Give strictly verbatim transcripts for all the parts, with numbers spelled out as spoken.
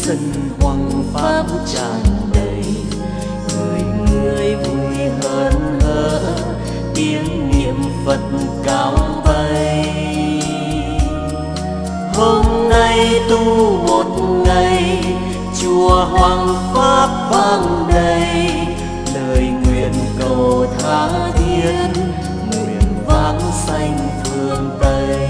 sân hoằng pháp tràn đầy, người người vui hớn hở tiếng niệm Phật cao bay. Hôm nay tu một ngày, chùa Hoằng Pháp vang đầy, lời nguyện cầu tha thiết, nguyện vang xanh phương Tây.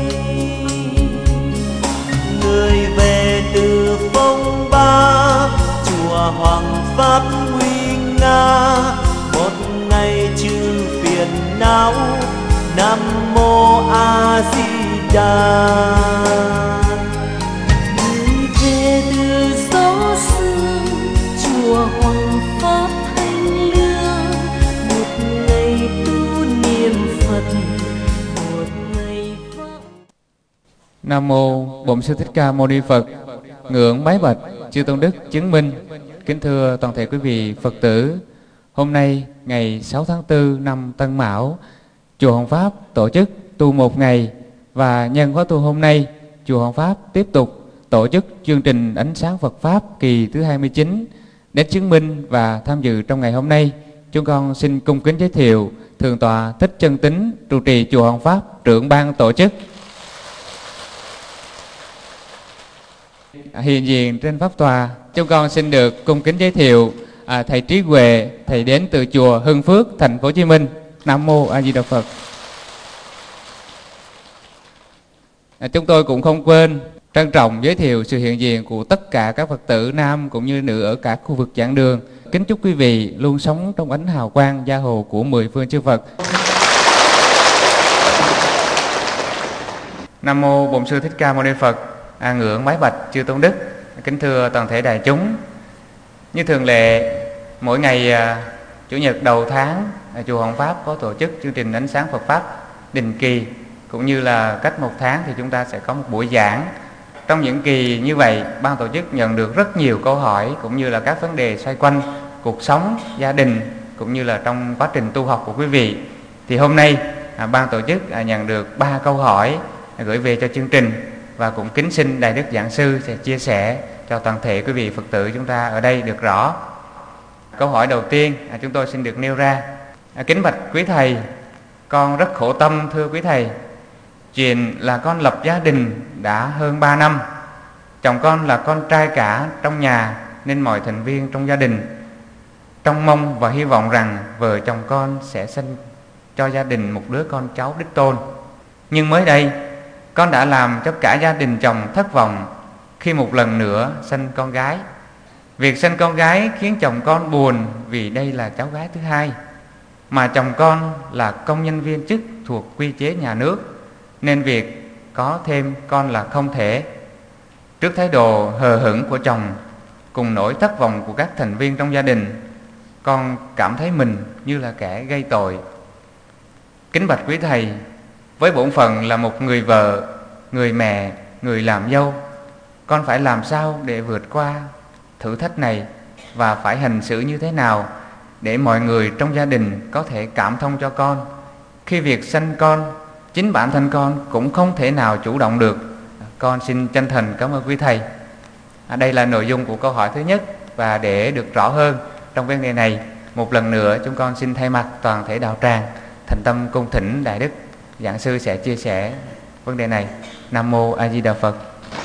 Người về từ phong ba, chùa Hoằng Pháp nguy nga, một ngày trừ phiền não. Nam mô A Di Đà. Người về từ gió sương, chùa Hoằng Pháp thanh lương, một ngày tu niệm Phật, một ngày vang. Nam mô Bổn Sư Thích Ca Mâu Ni Phật. Ngưỡng bái bạch chư tôn đức chứng minh. Kính thưa toàn thể quý vị Phật tử, hôm nay ngày sáu tháng tư năm Tân Mão, chùa Hoằng Pháp tổ chức tu một ngày, và nhân khóa tu hôm nay, chùa Hoằng Pháp tiếp tục tổ chức chương trình ánh sáng Phật Pháp kỳ thứ hai mươi chín. Để chứng minh và tham dự trong ngày hôm nay, chúng con xin cung kính giới thiệu Thượng tọa Thích Chân Tín, trụ trì chùa Hoằng Pháp, trưởng ban tổ chức. Hiện diện trên pháp tòa, chúng con xin được cung kính giới thiệu à, thầy Trí Huệ, thầy đến từ chùa Hưng Phước, thành phố Hồ Chí Minh. Nam mô A Di Đà Phật. À, chúng tôi cũng không quên trân trọng giới thiệu sự hiện diện của tất cả các Phật tử nam cũng như nữ ở cả khu vực giảng đường. Kính chúc quý vị luôn sống trong ánh hào quang gia hộ của mười phương chư Phật. Nam mô Bổn Sư Thích Ca Mâu Ni Phật. À, ngưỡng bái bạch chư tôn đức, kính thưa toàn thể đại chúng. Như thường lệ, mỗi ngày à, chủ nhật đầu tháng, à, chùa Hoằng Pháp có tổ chức chương trình ánh sáng Phật Pháp định kỳ, cũng như là cách một tháng thì chúng ta sẽ có một buổi giảng. Trong những kỳ như vậy, ban tổ chức nhận được rất nhiều câu hỏi cũng như là các vấn đề xoay quanh cuộc sống, gia đình cũng như là trong quá trình tu học của quý vị. Thì hôm nay à, ban tổ chức à, nhận được ba câu hỏi à, gửi về cho chương trình, và cũng kính xin Đại Đức Giảng Sư sẽ chia sẻ cho toàn thể quý vị Phật tử chúng ta ở đây được rõ. Câu hỏi đầu tiên à, chúng tôi xin được nêu ra. À, kính bạch quý thầy, con rất khổ tâm thưa quý thầy. Chuyện là con lập gia đình đã hơn ba năm. Chồng con là con trai cả trong nhà, nên mọi thành viên trong gia đình trông mong và hy vọng rằng vợ chồng con sẽ sinh cho gia đình một đứa con cháu đích tôn. Nhưng mới đây, con đã làm cho cả gia đình chồng thất vọng khi một lần nữa sinh con gái. Việc sinh con gái khiến chồng con buồn vì đây là cháu gái thứ hai, mà chồng con là công nhân viên chức thuộc quy chế nhà nước, nên việc có thêm con là không thể. Trước thái độ hờ hững của chồng cùng nỗi thất vọng của các thành viên trong gia đình, con cảm thấy mình như là kẻ gây tội. Kính bạch quý thầy, với bổn phận là một người vợ, người mẹ, người làm dâu, con phải làm sao để vượt qua thử thách này, và phải hành xử như thế nào để mọi người trong gia đình có thể cảm thông cho con, khi việc sanh con chính bản thân con cũng không thể nào chủ động được. Con xin chân thành cảm ơn quý thầy. À, đây là nội dung của câu hỏi thứ nhất, và để được rõ hơn trong vấn đề này, một lần nữa chúng con xin thay mặt toàn thể đạo tràng thành tâm cung thỉnh Đại Đức Giảng Sư sẽ chia sẻ vấn đề này. Nam mô A Di Đà Phật.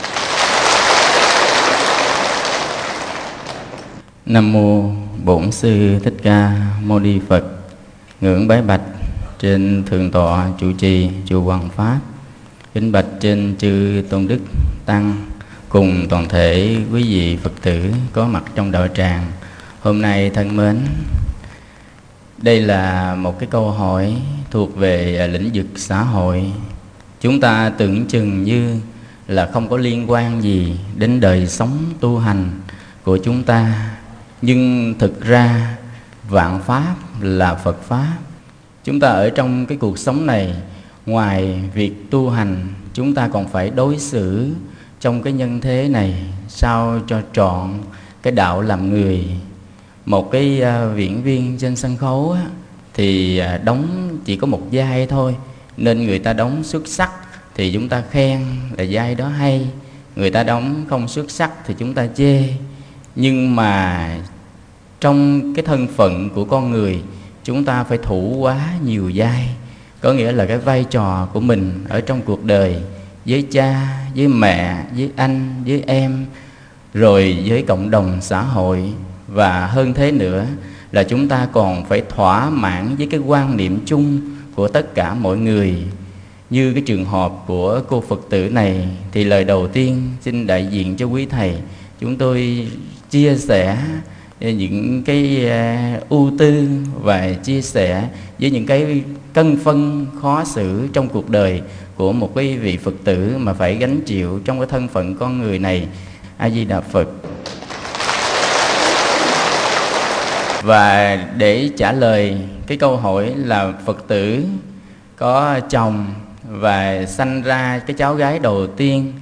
Nam mô Bổn Sư Thích Ca Mâu Ni Phật. Ngưỡng bái bạch trên thượng tọa chủ trì chùa Hoằng Pháp, kính bạch trên chư tôn đức tăng cùng toàn thể quý vị Phật tử có mặt trong đạo tràng hôm nay thân mến. Đây là một cái câu hỏi thuộc về lĩnh vực xã hội. Chúng ta tưởng chừng như là không có liên quan gì đến đời sống tu hành của chúng ta, nhưng thực ra vạn pháp là Phật Pháp. Chúng ta ở trong cái cuộc sống này, ngoài việc tu hành, chúng ta còn phải đối xử trong cái nhân thế này sao cho trọn cái đạo làm người. Một cái uh, diễn viên trên sân khấu á, thì uh, đóng chỉ có một vai thôi, nên người ta đóng xuất sắc thì chúng ta khen là vai đó hay. người ta đóng không xuất sắc thì chúng ta chê. Nhưng mà trong cái thân phận của con người, chúng ta phải thủ quá nhiều vai. Có nghĩa là cái vai trò của mình ở trong cuộc đời, với cha, với mẹ, với anh, với em, rồi với cộng đồng xã hội. Và hơn thế nữa là chúng ta còn phải thỏa mãn với cái quan niệm chung của tất cả mọi người. Như cái trường hợp của cô Phật tử này, thì lời đầu tiên xin đại diện cho quý thầy, chúng tôi chia sẻ những cái ưu tư và chia sẻ với những cái cân phân khó xử trong cuộc đời của một cái vị Phật tử mà phải gánh chịu trong cái thân phận con người này. A Di Đà Phật. Và để trả lời cái câu hỏi là Phật tử có chồng và sanh ra cái cháu gái đầu tiên,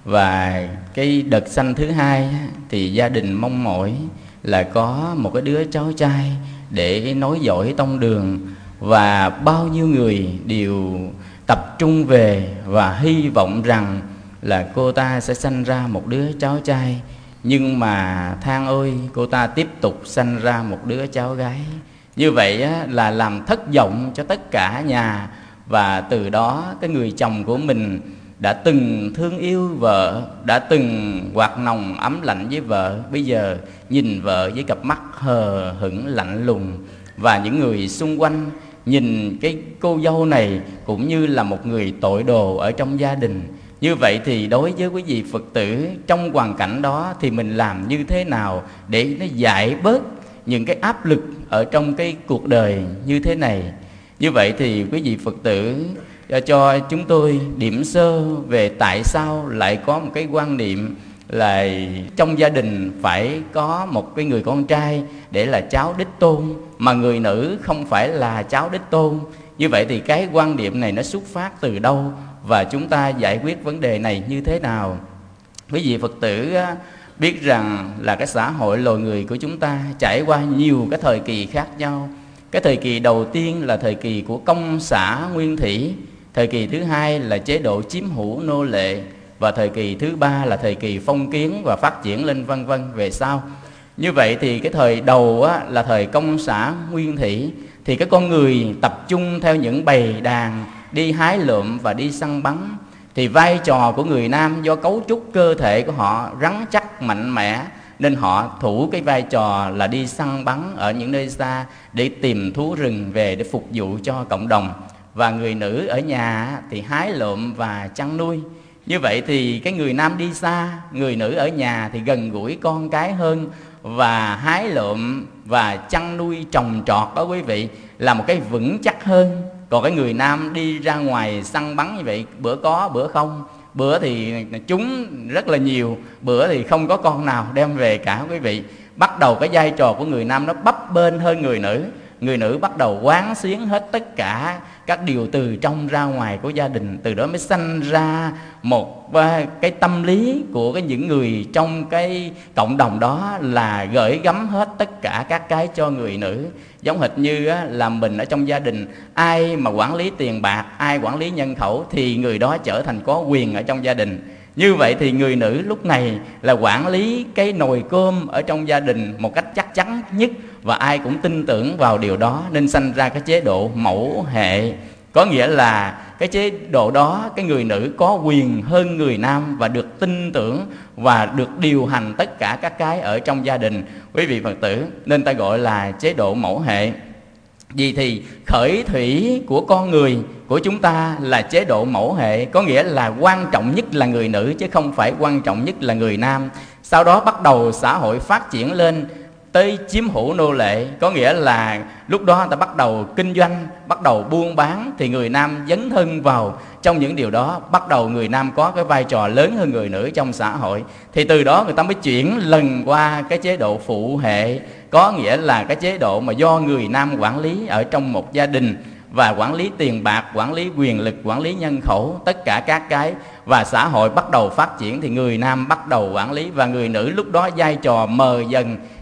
và cái đợt sanh thứ hai thì gia đình mong mỏi là có một cái đứa cháu trai để nối dõi tông đường. Và bao nhiêu người đều tập trung về và hy vọng rằng là cô ta sẽ sanh ra một đứa cháu trai. Nhưng mà than ôi, cô ta tiếp tục sanh ra một đứa cháu gái. Như vậy á, là làm thất vọng cho tất cả nhà. Và từ đó cái người chồng của mình đã từng thương yêu vợ, đã từng hoạt nồng ấm lạnh với vợ, bây giờ nhìn vợ với cặp mắt hờ hững lạnh lùng. Và những người xung quanh nhìn cái cô dâu này cũng như là một người tội đồ ở trong gia đình. Như vậy thì đối với quý vị Phật tử trong hoàn cảnh đó thì mình làm như thế nào để nó giải bớt những cái áp lực ở trong cái cuộc đời như thế này? Như vậy thì quý vị Phật tử cho, cho chúng tôi điểm sơ về tại sao lại có một cái quan niệm là trong gia đình phải có một cái người con trai để là cháu đích tôn, mà người nữ không phải là cháu đích tôn. Như vậy thì cái quan niệm này nó xuất phát từ đâu, và chúng ta giải quyết vấn đề này như thế nào? Quý vị Phật tử biết rằng là cái xã hội loài người của chúng ta trải qua nhiều cái thời kỳ khác nhau. Cái thời kỳ đầu tiên là thời kỳ của công xã nguyên thủy, thời kỳ thứ hai là chế độ chiếm hữu nô lệ, và thời kỳ thứ ba là thời kỳ phong kiến và phát triển lên vân vân về sau. Như vậy thì cái thời đầu á, là thời công xã nguyên thủy, thì cái con người tập trung theo những bầy đàn đi hái lượm và đi săn bắn. Thì vai trò của người nam do cấu trúc cơ thể của họ rắn chắc mạnh mẽ, nên họ thủ cái vai trò là đi săn bắn ở những nơi xa để tìm thú rừng về để phục vụ cho cộng đồng. Và người nữ ở nhà thì hái lượm và chăn nuôi. Như vậy thì cái người nam đi xa, người nữ ở nhà thì gần gũi con cái hơn, và hái lượm và chăn nuôi trồng trọt đó quý vị là một cái vững chắc hơn. Còn cái người nam đi ra ngoài săn bắn như vậy, bữa có bữa không, bữa thì trúng rất là nhiều, bữa thì không có con nào đem về cả quý vị. Bắt đầu cái vai trò của người nam nó bấp bênh hơn người nữ. Người nữ bắt đầu quán xuyến hết tất cả các điều từ trong ra ngoài của gia đình. Từ đó mới sanh ra một cái tâm lý của cái những người trong cái cộng đồng đó là gửi gắm hết tất cả các cái cho người nữ. Giống hệt như là mình ở trong gia đình, ai mà quản lý tiền bạc, ai quản lý nhân khẩu thì người đó trở thành có quyền ở trong gia đình. Như vậy thì người nữ lúc này là quản lý cái nồi cơm ở trong gia đình một cách chắc chắn nhất, và ai cũng tin tưởng vào điều đó, nên sanh ra cái chế độ mẫu hệ. Có nghĩa là cái chế độ đó cái người nữ có quyền hơn người nam và được tin tưởng và được điều hành tất cả các cái ở trong gia đình, quý vị Phật tử, nên ta gọi là chế độ mẫu hệ. Vì thì khởi thủy của con người của chúng ta là chế độ mẫu hệ, có nghĩa là quan trọng nhất là người nữ chứ không phải quan trọng nhất là người nam. Sau đó bắt đầu xã hội phát triển lên tới chiếm hữu nô lệ, có nghĩa là lúc đó ta bắt đầu kinh doanh, bắt đầu buôn bán, thì người nam dấn thân vào trong những điều đó. Bắt đầu người nam có cái vai trò lớn hơn người nữ trong xã hội, thì từ đó người ta mới chuyển lần qua cái chế độ phụ hệ, có nghĩa là cái chế độ mà do người nam quản lý ở trong một gia đình, và quản lý tiền bạc, quản lý quyền lực, quản lý nhân khẩu, tất cả các cái. Và xã hội bắt đầu phát triển thì người nam bắt đầu quản lý, và người nữ lúc đó vai trò mờ dần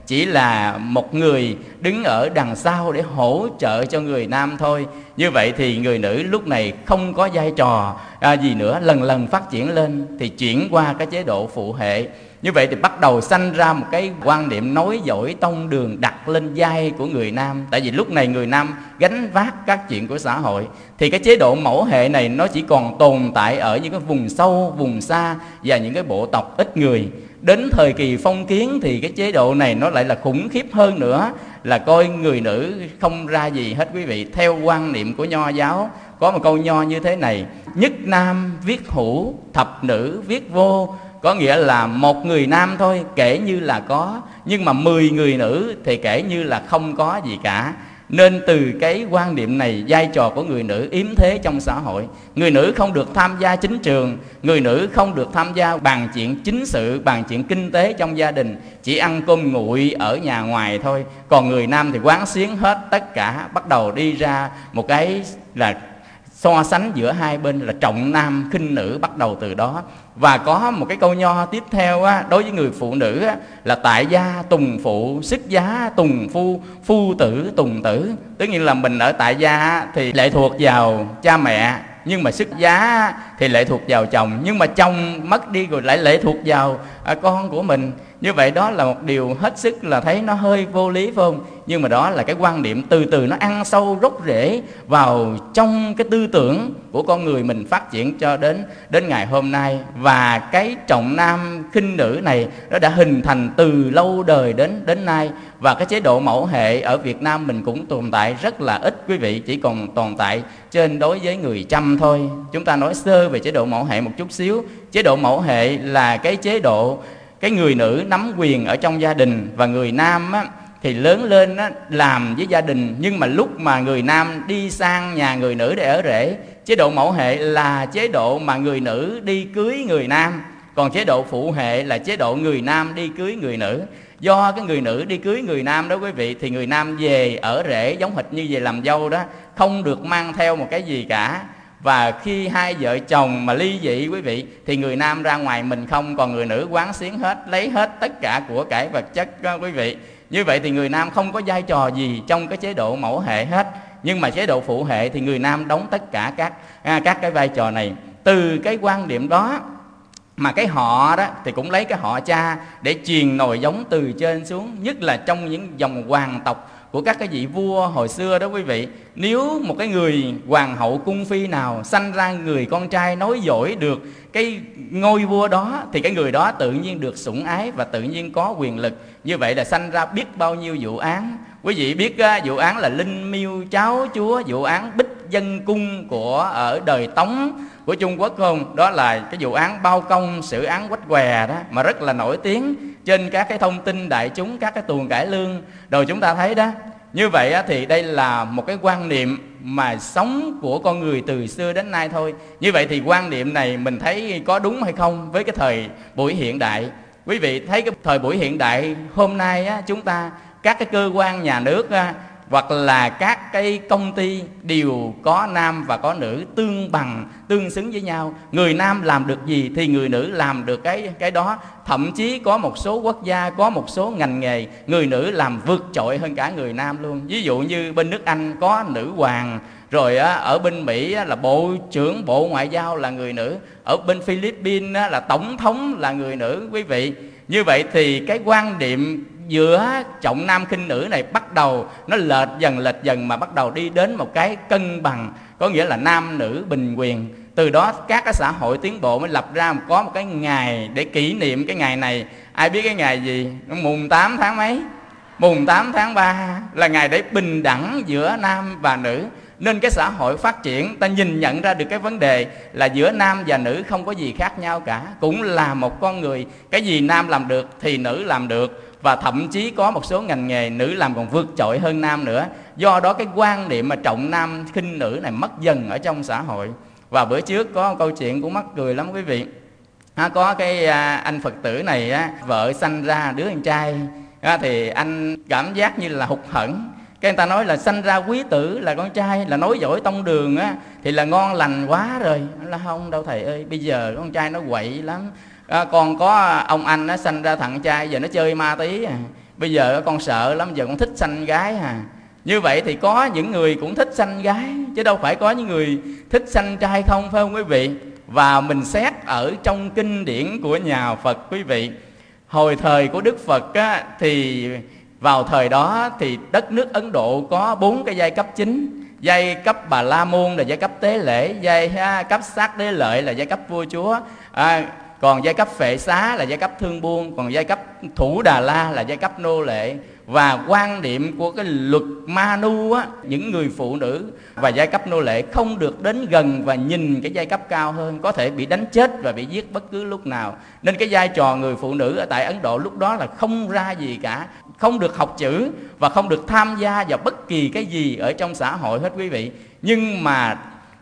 chỉ là một người đứng ở đằng sau để hỗ trợ cho người nam thôi. Như vậy thì người nữ lúc này không có vai trò à, gì nữa, lần lần phát triển lên thì chuyển qua cái chế độ phụ hệ. Như vậy thì bắt đầu sanh ra một cái quan niệm nối dõi tông đường đặt lên vai của người nam. Tại vì lúc này người nam gánh vác các chuyện của xã hội, thì cái chế độ mẫu hệ này nó chỉ còn tồn tại ở những cái vùng sâu, vùng xa và những cái bộ tộc ít người. Đến thời kỳ phong kiến thì cái chế độ này nó lại là khủng khiếp hơn nữa, là coi người nữ không ra gì hết quý vị. Theo quan niệm của Nho giáo có một câu Nho như thế này: nhất nam viết hữu, thập nữ viết vô. Có nghĩa là một người nam thôi kể như là có, nhưng mà mười người nữ thì kể như là không có gì cả. Nên từ cái quan niệm này, vai trò của người nữ yếm thế trong xã hội. Người nữ không được tham gia chính trường, người nữ không được tham gia bàn chuyện chính sự, bàn chuyện kinh tế trong gia đình, chỉ ăn cơm nguội ở nhà ngoài thôi. Còn người nam thì quán xuyến hết tất cả, bắt đầu đi ra một cái là so sánh giữa hai bên là trọng nam khinh nữ, bắt đầu từ đó. Và có một cái câu Nho tiếp theo á, đối với người phụ nữ á, là tại gia tùng phụ, xuất giá tùng phu, phu tử tùng tử. Tức nhiên là mình ở tại gia thì lệ thuộc vào cha mẹ, nhưng mà xuất giá thì lệ thuộc vào chồng, nhưng mà chồng mất đi rồi lại lệ thuộc vào à, con của mình. Như vậy đó là một điều hết sức là thấy nó hơi vô lý phải không? Nhưng mà đó là cái quan điểm từ từ nó ăn sâu rốt rễ vào trong cái tư tưởng của con người mình, phát triển cho đến đến ngày hôm nay. Và cái trọng nam khinh nữ này nó đã hình thành từ lâu đời đến đến nay. Và cái chế độ mẫu hệ ở Việt Nam mình cũng tồn tại rất là ít quý vị, chỉ còn tồn tại trên đối với người Chăm thôi. Chúng ta nói sơ về chế độ mẫu hệ một chút xíu. Chế độ mẫu hệ là cái chế độ cái người nữ nắm quyền ở trong gia đình, và người nam á, thì lớn lên á, làm với gia đình. Nhưng mà lúc mà người nam đi sang nhà người nữ để ở rể, chế độ mẫu hệ là chế độ mà người nữ đi cưới người nam. Còn chế độ phụ hệ là chế độ người nam đi cưới người nữ. Do cái người nữ đi cưới người nam đó quý vị, thì người nam về ở rể giống hệt như về làm dâu đó, không được mang theo một cái gì cả. Và khi hai vợ chồng mà ly dị quý vị, thì người nam ra ngoài mình không, còn người nữ quán xuyến hết, lấy hết tất cả của cải vật chất đó quý vị. Như vậy thì người nam không có vai trò gì trong cái chế độ mẫu hệ hết. Nhưng mà chế độ phụ hệ thì người nam đóng tất cả các, các cái vai trò này. Từ cái quan điểm đó mà cái họ đó thì cũng lấy cái họ cha để truyền nồi giống từ trên xuống. Nhất là trong những dòng hoàng tộc của các cái vị vua hồi xưa đó quý vị. Nếu một cái người hoàng hậu cung phi nào sanh ra người con trai nối dõi được cái ngôi vua đó, thì cái người đó tự nhiên được sủng ái và tự nhiên có quyền lực. Như vậy là sanh ra biết bao nhiêu vụ án. Quý vị biết uh, vụ án là Linh Miêu cháu chúa, vụ án Bích Dân Cung của ở đời Tống của Trung Quốc không? Đó là cái vụ án Bao Công, xử án Quách Què đó, mà rất là nổi tiếng trên các cái thông tin đại chúng, các cái tuồng cải lương rồi chúng ta thấy đó. Như vậy thì đây là một cái quan niệm mà sống của con người từ xưa đến nay thôi. Như vậy thì quan niệm này mình thấy có đúng hay không với cái thời buổi hiện đại? Quý vị thấy cái thời buổi hiện đại hôm nay á, chúng ta các cái cơ quan nhà nước á, hoặc là các cái công ty đều có nam và có nữ tương bằng, tương xứng với nhau. Người nam làm được gì thì người nữ làm được cái, cái đó. Thậm chí có một số quốc gia, có một số ngành nghề người nữ làm vượt trội hơn cả người nam luôn. Ví dụ như bên nước Anh có nữ hoàng, rồi á, ở bên Mỹ á, là bộ trưởng bộ ngoại giao là người nữ, ở bên Philippines á, là tổng thống là người nữ quý vị. Như vậy thì cái quan điểm giữa trọng nam khinh nữ này bắt đầu nó lệch dần lệch dần mà bắt đầu đi đến một cái cân bằng, có nghĩa là nam nữ bình quyền. Từ đó các cái xã hội tiến bộ mới lập ra có một cái ngày để kỷ niệm cái ngày này. Ai biết cái ngày gì? Mùng tám tháng mấy? Mùng tám tháng ba là ngày để bình đẳng giữa nam và nữ. Nên cái xã hội phát triển, ta nhìn nhận ra được cái vấn đề là giữa nam và nữ không có gì khác nhau cả. Cũng là một con người, cái gì nam làm được thì nữ làm được. Và thậm chí có một số ngành nghề nữ làm còn vượt trội hơn nam nữa. Do đó cái quan niệm mà trọng nam khinh nữ này mất dần ở trong xã hội. Và bữa trước có một câu chuyện cũng mắc cười lắm quý vị. À, có cái à, anh Phật tử này á, vợ sanh ra đứa con trai à, thì anh cảm giác như là hụt hẫng. Cái người ta nói là sanh ra quý tử là con trai, là nối dõi tông đường á, thì là ngon lành quá rồi. Là không đâu thầy ơi, bây giờ con trai nó quậy lắm. À, còn có ông anh nó sanh ra thằng trai giờ nó chơi ma tí à. bây giờ con sợ lắm, giờ con thích sanh gái à. Như vậy thì có những người cũng thích sanh gái, chứ đâu phải có những người thích sanh trai không, phải không quý vị? Và mình xét ở trong kinh điển của nhà Phật quý vị, hồi thời của Đức Phật á, thì vào thời đó thì đất nước Ấn Độ có bốn cái giai cấp chính. Giai cấp Bà La Môn là giai cấp tế lễ, giai ha, cấp Sát Đế Lợi là giai cấp vua chúa, à, còn giai cấp Phệ Xá là giai cấp thương buôn, còn giai cấp Thủ Đà La là giai cấp nô lệ. Và quan điểm của cái luật Manu á, những người phụ nữ và giai cấp nô lệ không được đến gần và nhìn cái giai cấp cao hơn, có thể bị đánh chết và bị giết bất cứ lúc nào. Nên cái vai trò người phụ nữ ở tại Ấn Độ lúc đó là không ra gì cả, không được học chữ và không được tham gia vào bất kỳ cái gì ở trong xã hội hết quý vị. Nhưng mà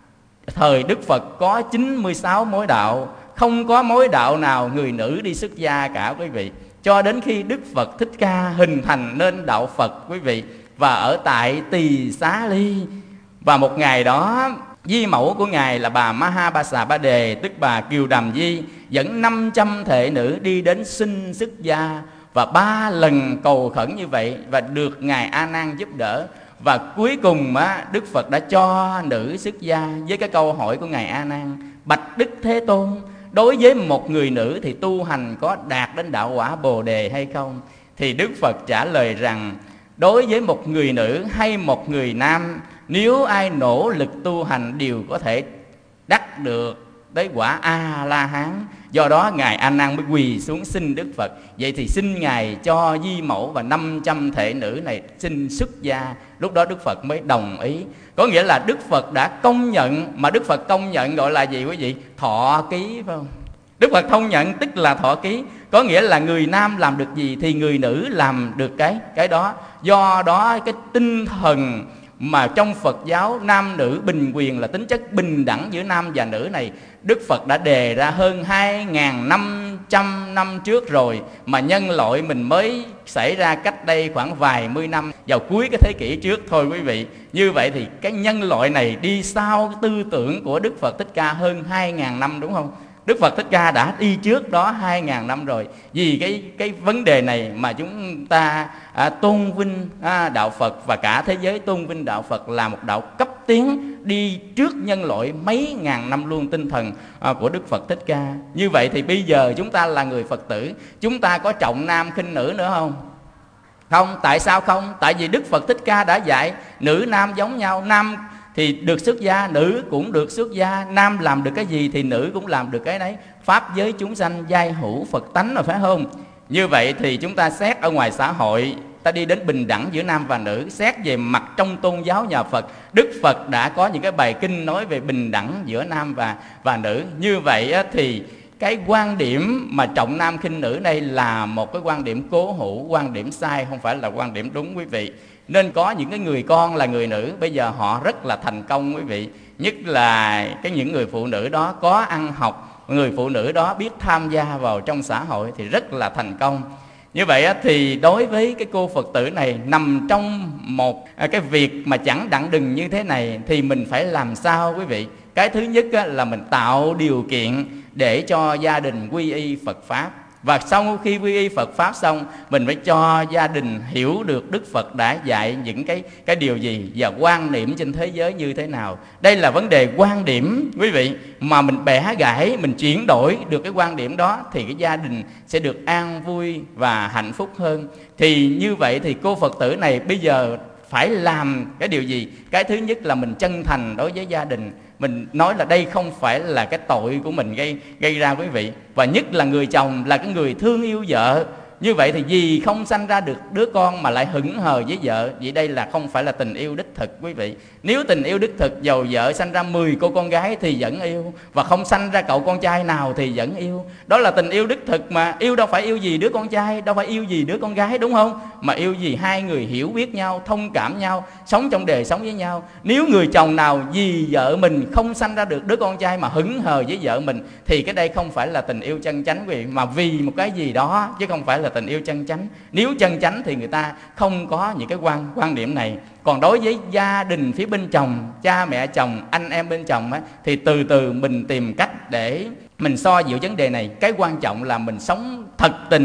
thời Đức Phật có chín mươi sáu mối đạo, không có mối đạo nào người nữ đi xuất gia cả quý vị. Cho đến khi Đức Phật Thích Ca hình thành nên đạo Phật quý vị, và ở tại Tỳ Xá Ly. Và một ngày đó, di mẫu của Ngài là bà Mahabasa Ba Đề, tức bà Kiều Đàm Di, dẫn năm trăm thệ nữ đi đến xin xuất gia. Và ba lần cầu khẩn như vậy và được Ngài A Nan giúp đỡ. Và cuối cùng á, Đức Phật đã cho nữ xuất gia với cái câu hỏi của Ngài A Nan: bạch Đức Thế Tôn, đối với một người nữ thì tu hành có đạt đến đạo quả Bồ Đề hay không? Thì Đức Phật trả lời rằng, đối với một người nữ hay một người nam, nếu ai nỗ lực tu hành đều có thể đắc được tới quả A-la-hán. Do đó Ngài A Nan mới quỳ xuống xin Đức Phật: vậy thì xin Ngài cho di mẫu và năm trăm thệ nữ này xin xuất gia. Lúc đó Đức Phật mới đồng ý. Có nghĩa là Đức Phật đã công nhận, mà Đức Phật công nhận gọi là gì quý vị? Thọ ký, phải không? Đức Phật thông nhận tức là thọ ký. Có nghĩa là người nam làm được gì thì người nữ làm được cái cái đó. Do đó cái tinh thần mà trong Phật giáo nam nữ bình quyền là tính chất bình đẳng giữa nam và nữ này, Đức Phật đã đề ra hơn hai nghìn năm trăm năm trước rồi, mà nhân loại mình mới xảy ra cách đây khoảng vài mươi năm, vào cuối cái thế kỷ trước thôi quý vị. Như vậy thì cái nhân loại này đi sau cái tư tưởng của Đức Phật Thích Ca hơn hai nghìn năm, đúng không? Đức Phật Thích Ca đã đi trước đó hai nghìn năm rồi. Vì cái cái vấn đề này mà chúng ta à, tôn vinh à, đạo Phật, và cả thế giới tôn vinh đạo Phật là một đạo cấp tiến, đi trước nhân loại mấy ngàn năm luôn, tinh thần à, của Đức Phật Thích Ca. Như vậy thì bây giờ chúng ta là người Phật tử, chúng ta có trọng nam khinh nữ nữa không? Không. Tại sao không? Tại vì Đức Phật Thích Ca đã dạy nữ nam giống nhau, nam thì được xuất gia, nữ cũng được xuất gia. Nam làm được cái gì thì nữ cũng làm được cái đấy. Pháp giới chúng sanh giai hữu Phật tánh rồi, phải không? Như vậy thì chúng ta xét ở ngoài xã hội, ta đi đến bình đẳng giữa nam và nữ. Xét về mặt trong tôn giáo nhà Phật, Đức Phật đã có những cái bài kinh nói về bình đẳng giữa nam và, và nữ. Như vậy thì cái quan điểm mà trọng nam khinh nữ đây là một cái quan điểm cố hữu, quan điểm sai, không phải là quan điểm đúng quý vị. Nên có những cái người con là người nữ, bây giờ họ rất là thành công quý vị. Nhất là cái những người phụ nữ đó có ăn học, người phụ nữ đó biết tham gia vào trong xã hội thì rất là thành công. Như vậy thì đối với cái cô Phật tử này nằm trong một cái việc mà chẳng đặng đừng như thế này, thì mình phải làm sao quý vị? Cái thứ nhất là mình tạo điều kiện để cho gia đình quy y Phật Pháp. Và sau khi quy y Phật Pháp xong, mình phải cho gia đình hiểu được Đức Phật đã dạy những cái, cái điều gì và quan niệm trên thế giới như thế nào. Đây là vấn đề quan điểm quý vị. Mà mình bẻ gãy, mình chuyển đổi được cái quan điểm đó thì cái gia đình sẽ được an vui và hạnh phúc hơn. Thì như vậy thì cô Phật tử này bây giờ phải làm cái điều gì? Cái thứ nhất là mình chân thành đối với gia đình. Mình nói là đây không phải là cái tội của mình gây, gây ra quý vị. Và nhất là người chồng là cái người thương yêu vợ. Như vậy thì vì không sanh ra được đứa con mà lại hững hờ với vợ, vậy đây là không phải là tình yêu đích thực quý vị. Nếu tình yêu đích thực, dầu vợ sanh ra mười cô con gái thì vẫn yêu, và không sanh ra cậu con trai nào thì vẫn yêu. Đó là tình yêu đích thực mà. Yêu đâu phải yêu gì đứa con trai, đâu phải yêu gì đứa con gái, đúng không? Mà yêu gì hai người hiểu biết nhau, thông cảm nhau, sống trong đời sống với nhau. Nếu người chồng nào vì vợ mình không sanh ra được đứa con trai mà hững hờ với vợ mình, thì cái đây không phải là tình yêu chân chánh quý vị, mà vì một cái gì đó chứ không phải là tình yêu chân chánh. Nếu chân chánh thì người ta không có những cái quan quan điểm này. Còn đối với gia đình phía bên chồng, cha mẹ chồng, anh em bên chồng á, thì từ từ mình tìm cách để mình so dịu vấn đề này. Cái quan trọng là mình sống thật tình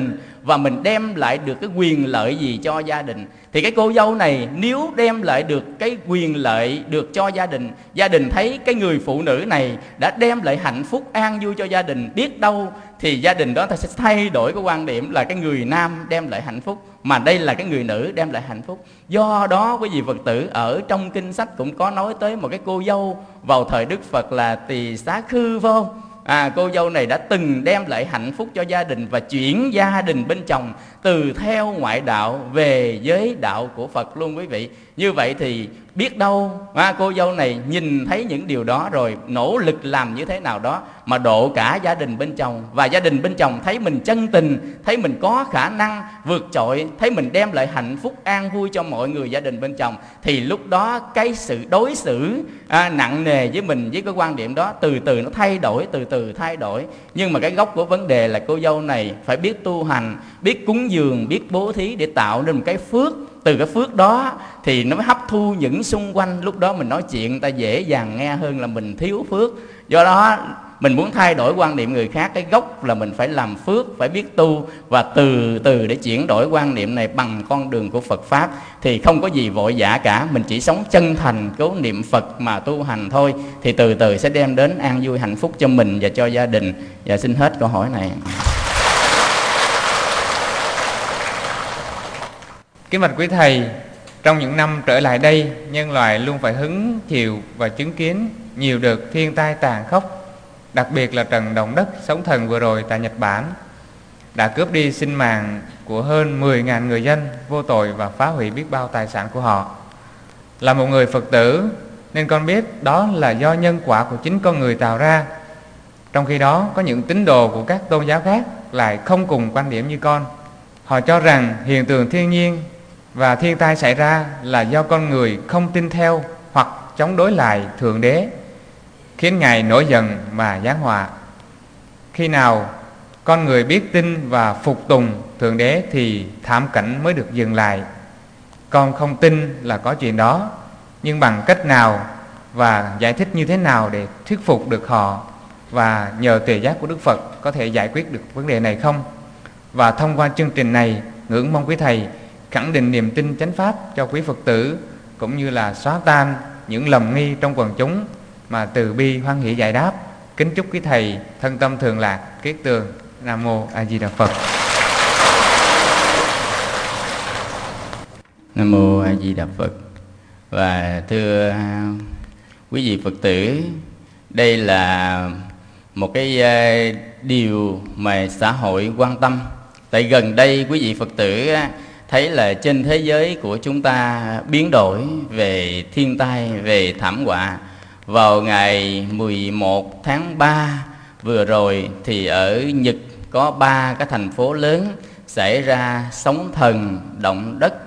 và mình đem lại được cái quyền lợi gì cho gia đình. Thì cái cô dâu này nếu đem lại được cái quyền lợi được cho gia đình, gia đình thấy cái người phụ nữ này đã đem lại hạnh phúc an vui cho gia đình, biết đâu thì gia đình đó ta sẽ thay đổi cái quan điểm là cái người nam đem lại hạnh phúc, mà đây là cái người nữ đem lại hạnh phúc. Do đó quý vị Phật tử, ở trong kinh sách cũng có nói tới một cái cô dâu vào thời Đức Phật là Tỳ Xá Khư, phải không? À, cô dâu này đã từng đem lại hạnh phúc cho gia đình và chuyển gia đình bên chồng từ theo ngoại đạo về giới đạo của Phật luôn quý vị. Như vậy thì biết đâu à, cô dâu này nhìn thấy những điều đó rồi nỗ lực làm như thế nào đó mà độ cả gia đình bên chồng, và gia đình bên chồng thấy mình chân tình, thấy mình có khả năng vượt trội, thấy mình đem lại hạnh phúc an vui cho mọi người gia đình bên chồng, thì lúc đó cái sự đối xử à, nặng nề với mình với cái quan điểm đó từ từ nó thay đổi, từ từ thay đổi. Nhưng mà cái gốc của vấn đề là cô dâu này phải biết tu hành, biết cúng dường, biết bố thí để tạo nên một cái phước. Từ cái phước đó thì nó mới hấp thu những xung quanh. Lúc đó mình nói chuyện ta dễ dàng nghe hơn là mình thiếu phước. Do đó mình muốn thay đổi quan niệm người khác, cái gốc là mình phải làm phước, phải biết tu, và từ từ để chuyển đổi quan niệm này bằng con đường của Phật Pháp. Thì không có gì vội vã cả, mình chỉ sống chân thành cố niệm Phật mà tu hành thôi, thì từ từ sẽ đem đến an vui hạnh phúc cho mình và cho gia đình. Và xin hết câu hỏi này. Kính bạch quý thầy, trong những năm trở lại đây, nhân loại luôn phải hứng chịu và chứng kiến nhiều đợt thiên tai tàn khốc, đặc biệt là trận động đất sóng thần vừa rồi tại Nhật Bản đã cướp đi sinh mạng của hơn mười nghìn người dân vô tội và phá hủy biết bao tài sản của họ. Là một người Phật tử nên con biết đó là do nhân quả của chính con người tạo ra. Trong khi đó có những tín đồ của các tôn giáo khác lại không cùng quan điểm như con. Họ cho rằng hiện tượng thiên nhiên và thiên tai xảy ra là do con người không tin theo hoặc chống đối lại Thượng Đế, khiến Ngài nổi giận mà giáng họa. Khi nào con người biết tin và phục tùng Thượng Đế thì thảm cảnh mới được dừng lại. Con không tin là có chuyện đó, nhưng bằng cách nào và giải thích như thế nào để thuyết phục được họ, và nhờ tuệ giác của Đức Phật có thể giải quyết được vấn đề này không? Và thông qua chương trình này, ngưỡng mong quý thầy khẳng định niềm tin chánh pháp cho quý Phật tử, cũng như là xóa tan những lầm nghi trong quần chúng mà từ bi hoan hỷ giải đáp. Kính chúc quý thầy thân tâm thường lạc, kiết tường. Nam mô A Di Đà Phật. Nam mô A Di Đà Phật. Và thưa quý vị Phật tử, đây là một cái điều mà xã hội quan tâm. Tại gần đây quý vị Phật tử thấy là trên thế giới của chúng ta biến đổi về thiên tai, về thảm họa. Vào ngày mười một tháng ba vừa rồi thì ở Nhật có ba cái thành phố lớn xảy ra sóng thần, động đất,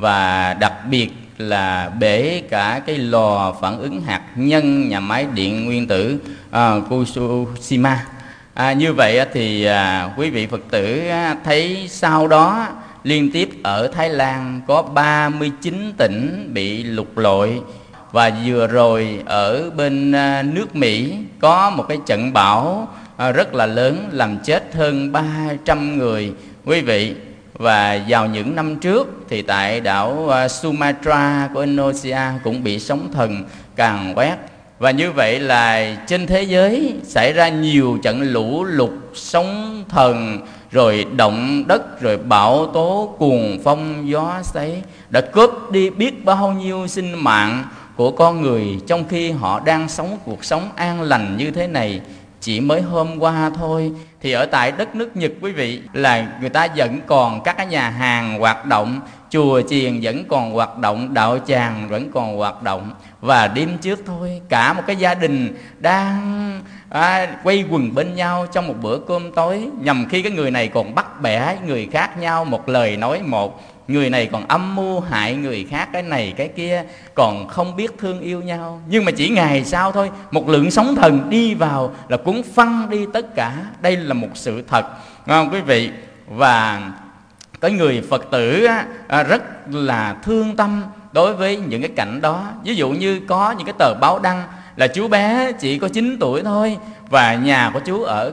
và đặc biệt là bể cả cái lò phản ứng hạt nhân nhà máy điện nguyên tử uh, Fukushima. À, như vậy thì à, quý vị Phật tử thấy sau đó liên tiếp ở Thái Lan có ba mươi chín tỉnh bị lụt lội, và vừa rồi ở bên à, nước Mỹ có một cái trận bão à, rất là lớn làm chết hơn ba trăm người quý vị. Và vào những năm trước thì tại đảo à, Sumatra của Indonesia cũng bị sóng thần càn quét. Và như vậy là trên thế giới xảy ra nhiều trận lũ lụt, sóng thần, rồi động đất, rồi bão tố, cuồng phong, gió xoáy đã cướp đi biết bao nhiêu sinh mạng của con người, trong khi họ đang sống cuộc sống an lành như thế này. Chỉ mới hôm qua thôi thì ở tại đất nước Nhật quý vị, là người ta vẫn còn các cái nhà hàng hoạt động, chùa chiền vẫn còn hoạt động, đạo tràng vẫn còn hoạt động. Và đêm trước thôi, cả một cái gia đình đang à, quay quần bên nhau trong một bữa cơm tối, nhằm khi cái người này còn bắt bẻ người khác nhau một lời nói một, người này còn âm mưu hại người khác cái này cái kia, còn không biết thương yêu nhau. Nhưng mà chỉ ngày sau thôi, một lượng sóng thần đi vào là cuốn phăng đi tất cả. Đây là một sự thật, không quý vị? Và cái người Phật tử á, rất là thương tâm đối với những cái cảnh đó. Ví dụ như có những cái tờ báo đăng là chú bé chỉ có chín tuổi thôi, và nhà của chú ở cặp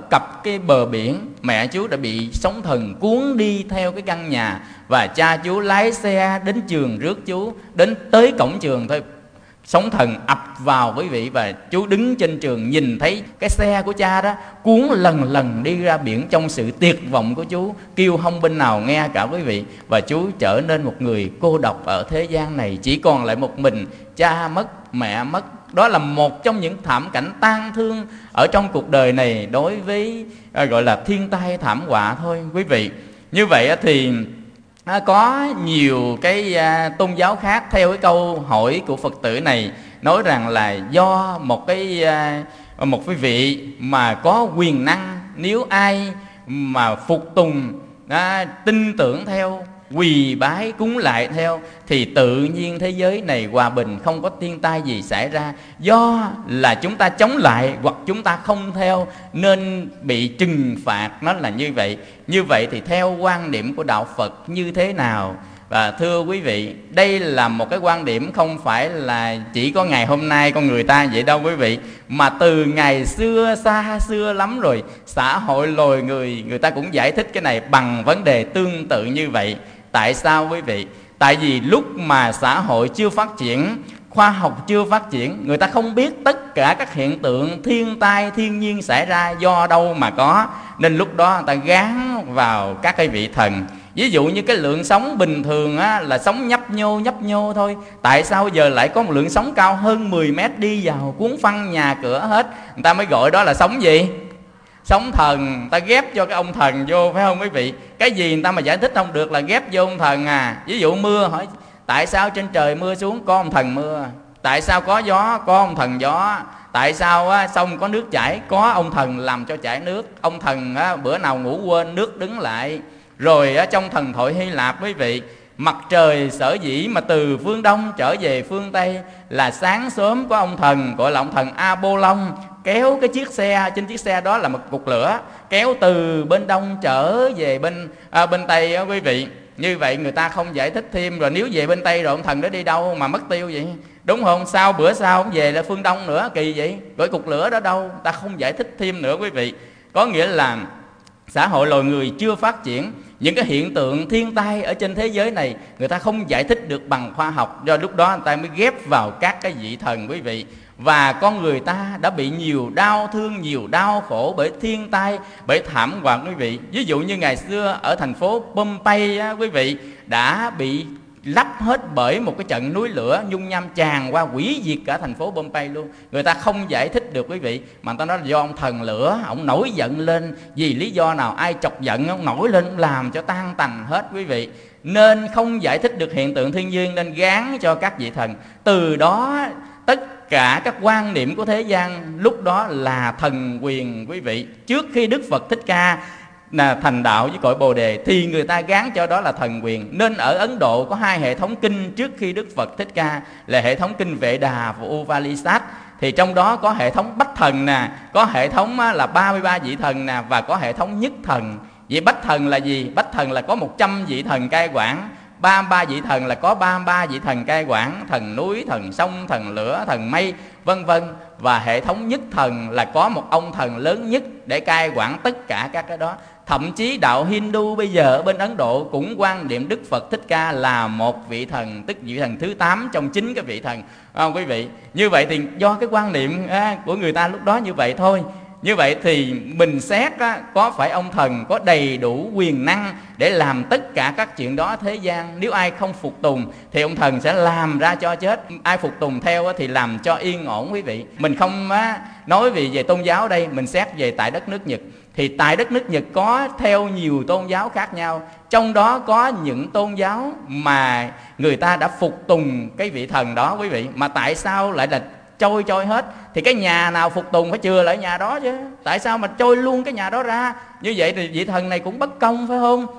cái bờ biển, mẹ chú đã bị sóng thần cuốn đi theo cái căn nhà, và cha chú lái xe đến trường rước chú, đến tới cổng trường thôi, sóng thần ập vào quý vị, và chú đứng trên trường nhìn thấy cái xe của cha đó cuốn lần lần đi ra biển trong sự tuyệt vọng của chú, kêu không bên nào nghe cả quý vị. Và chú trở nên một người cô độc ở thế gian này, chỉ còn lại một mình, cha mất, mẹ mất. Đó là một trong những thảm cảnh tang thương ở trong cuộc đời này đối với à, gọi là thiên tai thảm họa thôi quý vị. Như vậy thì À, có nhiều cái à, tôn giáo khác theo cái câu hỏi của Phật tử này nói rằng là do một cái à, một cái vị mà có quyền năng, nếu ai mà phục tùng, à, tin tưởng theo, quỳ bái cúng lại theo, thì tự nhiên thế giới này hòa bình, không có thiên tai gì xảy ra. Do là chúng ta chống lại hoặc chúng ta không theo nên bị trừng phạt, nó là như vậy. Như vậy thì theo quan điểm của đạo Phật như thế nào? Và thưa quý vị, đây là một cái quan điểm không phải là chỉ có ngày hôm nay con người ta vậy đâu quý vị, mà từ ngày xưa, xa xưa lắm rồi, xã hội loài người người ta cũng giải thích cái này bằng vấn đề tương tự như vậy. Tại sao quý vị? Tại vì lúc mà xã hội chưa phát triển, khoa học chưa phát triển, người ta không biết tất cả các hiện tượng thiên tai thiên nhiên xảy ra do đâu mà có, nên lúc đó người ta gán vào các cái vị thần. Ví dụ như cái lượng sóng bình thường á, là sóng nhấp nhô nhấp nhô thôi, tại sao giờ lại có một lượng sóng cao hơn mười mét đi vào cuốn phăng nhà cửa hết? Người ta mới gọi đó là sóng gì? Sóng thần. Người ta ghép cho cái ông thần vô, phải không quý vị? Cái gì người ta mà giải thích không được là ghép vô ông thần à. Ví dụ mưa, hỏi tại sao trên trời mưa xuống? Có ông thần mưa. Tại sao có gió? Có ông thần gió. Tại sao á, sông có nước chảy? Có ông thần làm cho chảy nước. Ông thần á, bữa nào ngủ quên nước đứng lại. Rồi á, trong thần thoại Hy Lạp quý vị, mặt trời sở dĩ mà từ phương Đông trở về phương Tây là sáng sớm có ông thần gọi là ông thần Apollon kéo cái chiếc xe, trên chiếc xe đó là một cục lửa, kéo từ bên Đông trở về bên à, bên Tây đó quý vị. Như vậy người ta không giải thích thêm. Rồi nếu về bên Tây rồi ông thần đó đi đâu mà mất tiêu vậy? Đúng không? Sao bữa sau ông về là phương Đông nữa, kỳ vậy? Rồi cục lửa đó đâu? Ta không giải thích thêm nữa quý vị. Có nghĩa là xã hội loài người chưa phát triển, những cái hiện tượng thiên tai ở trên thế giới này người ta không giải thích được bằng khoa học, do lúc đó người ta mới ghép vào các cái vị thần quý vị. Và con người ta đã bị nhiều đau thương, nhiều đau khổ bởi thiên tai, bởi thảm họa quý vị. Ví dụ như ngày xưa ở thành phố Pompeii á, quý vị, đã bị lấp hết bởi một cái trận núi lửa nhung nham tràn qua, hủy diệt cả thành phố Pompeii luôn. Người ta không giải thích được quý vị, mà người ta nói là do ông thần lửa, ông nổi giận lên, vì lý do nào ai chọc giận ông nổi lên làm cho tan tành hết quý vị. Nên không giải thích được hiện tượng thiên nhiên nên gán cho các vị thần. Từ đó tất cả các quan niệm của thế gian lúc đó là thần quyền quý vị. Trước khi Đức Phật Thích Ca là thành đạo với cội Bồ Đề thì người ta gán cho đó là thần quyền. Nên ở Ấn Độ có hai hệ thống kinh trước khi Đức Phật Thích Ca là hệ thống kinh Vệ Đà và Upanishad. Thì trong đó có hệ thống Bách Thần nè, có hệ thống là ba mươi ba vị thần nè, và có hệ thống Nhất Thần. Vậy Bách Thần là gì? Bách Thần là có một trăm vị thần cai quản. ba mươi ba vị thần là có ba mươi ba vị thần cai quản, thần núi, thần sông, thần lửa, thần mây, vân vân. Và hệ thống Nhất Thần là có một ông thần lớn nhất để cai quản tất cả các cái đó. Thậm chí đạo Hindu bây giờ ở bên Ấn Độ cũng quan niệm Đức Phật Thích Ca là một vị thần, tức vị thần thứ tám trong chín cái vị thần. À, quý vị, như vậy thì do cái quan niệm à, của người ta lúc đó như vậy thôi. Như vậy thì mình xét á, có phải ông thần có đầy đủ quyền năng để làm tất cả các chuyện đó thế gian. Nếu ai không phục tùng thì ông thần sẽ làm ra cho chết. Ai phục tùng theo á, thì làm cho yên ổn quý vị. Mình không á, nói về, về tôn giáo đây, mình xét về tại đất nước Nhật. Thì tại đất nước Nhật có theo nhiều tôn giáo khác nhau. Trong đó có những tôn giáo mà người ta đã phục tùng cái vị thần đó quý vị. Mà tại sao lại là trôi trôi hết? Thì cái nhà nào phục tùng phải chừa lại nhà đó chứ. Tại sao mà trôi luôn cái nhà đó ra? Như vậy thì vị thần này cũng bất công phải không?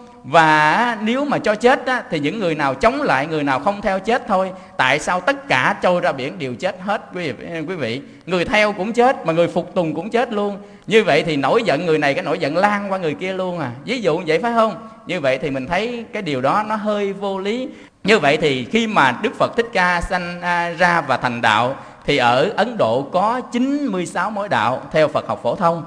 Và nếu mà cho chết á, thì những người nào chống lại, người nào không theo chết thôi. Tại sao tất cả trôi ra biển đều chết hết quý vị? Quý vị, người theo cũng chết mà người phục tùng cũng chết luôn. Như vậy thì nổi giận người này, cái nổi giận lan qua người kia luôn à. Ví dụ vậy phải không? Như vậy thì mình thấy cái điều đó nó hơi vô lý. Như vậy thì khi mà Đức Phật Thích Ca sanh ra và thành đạo thì ở Ấn Độ có chín mươi sáu mối đạo theo Phật học phổ thông.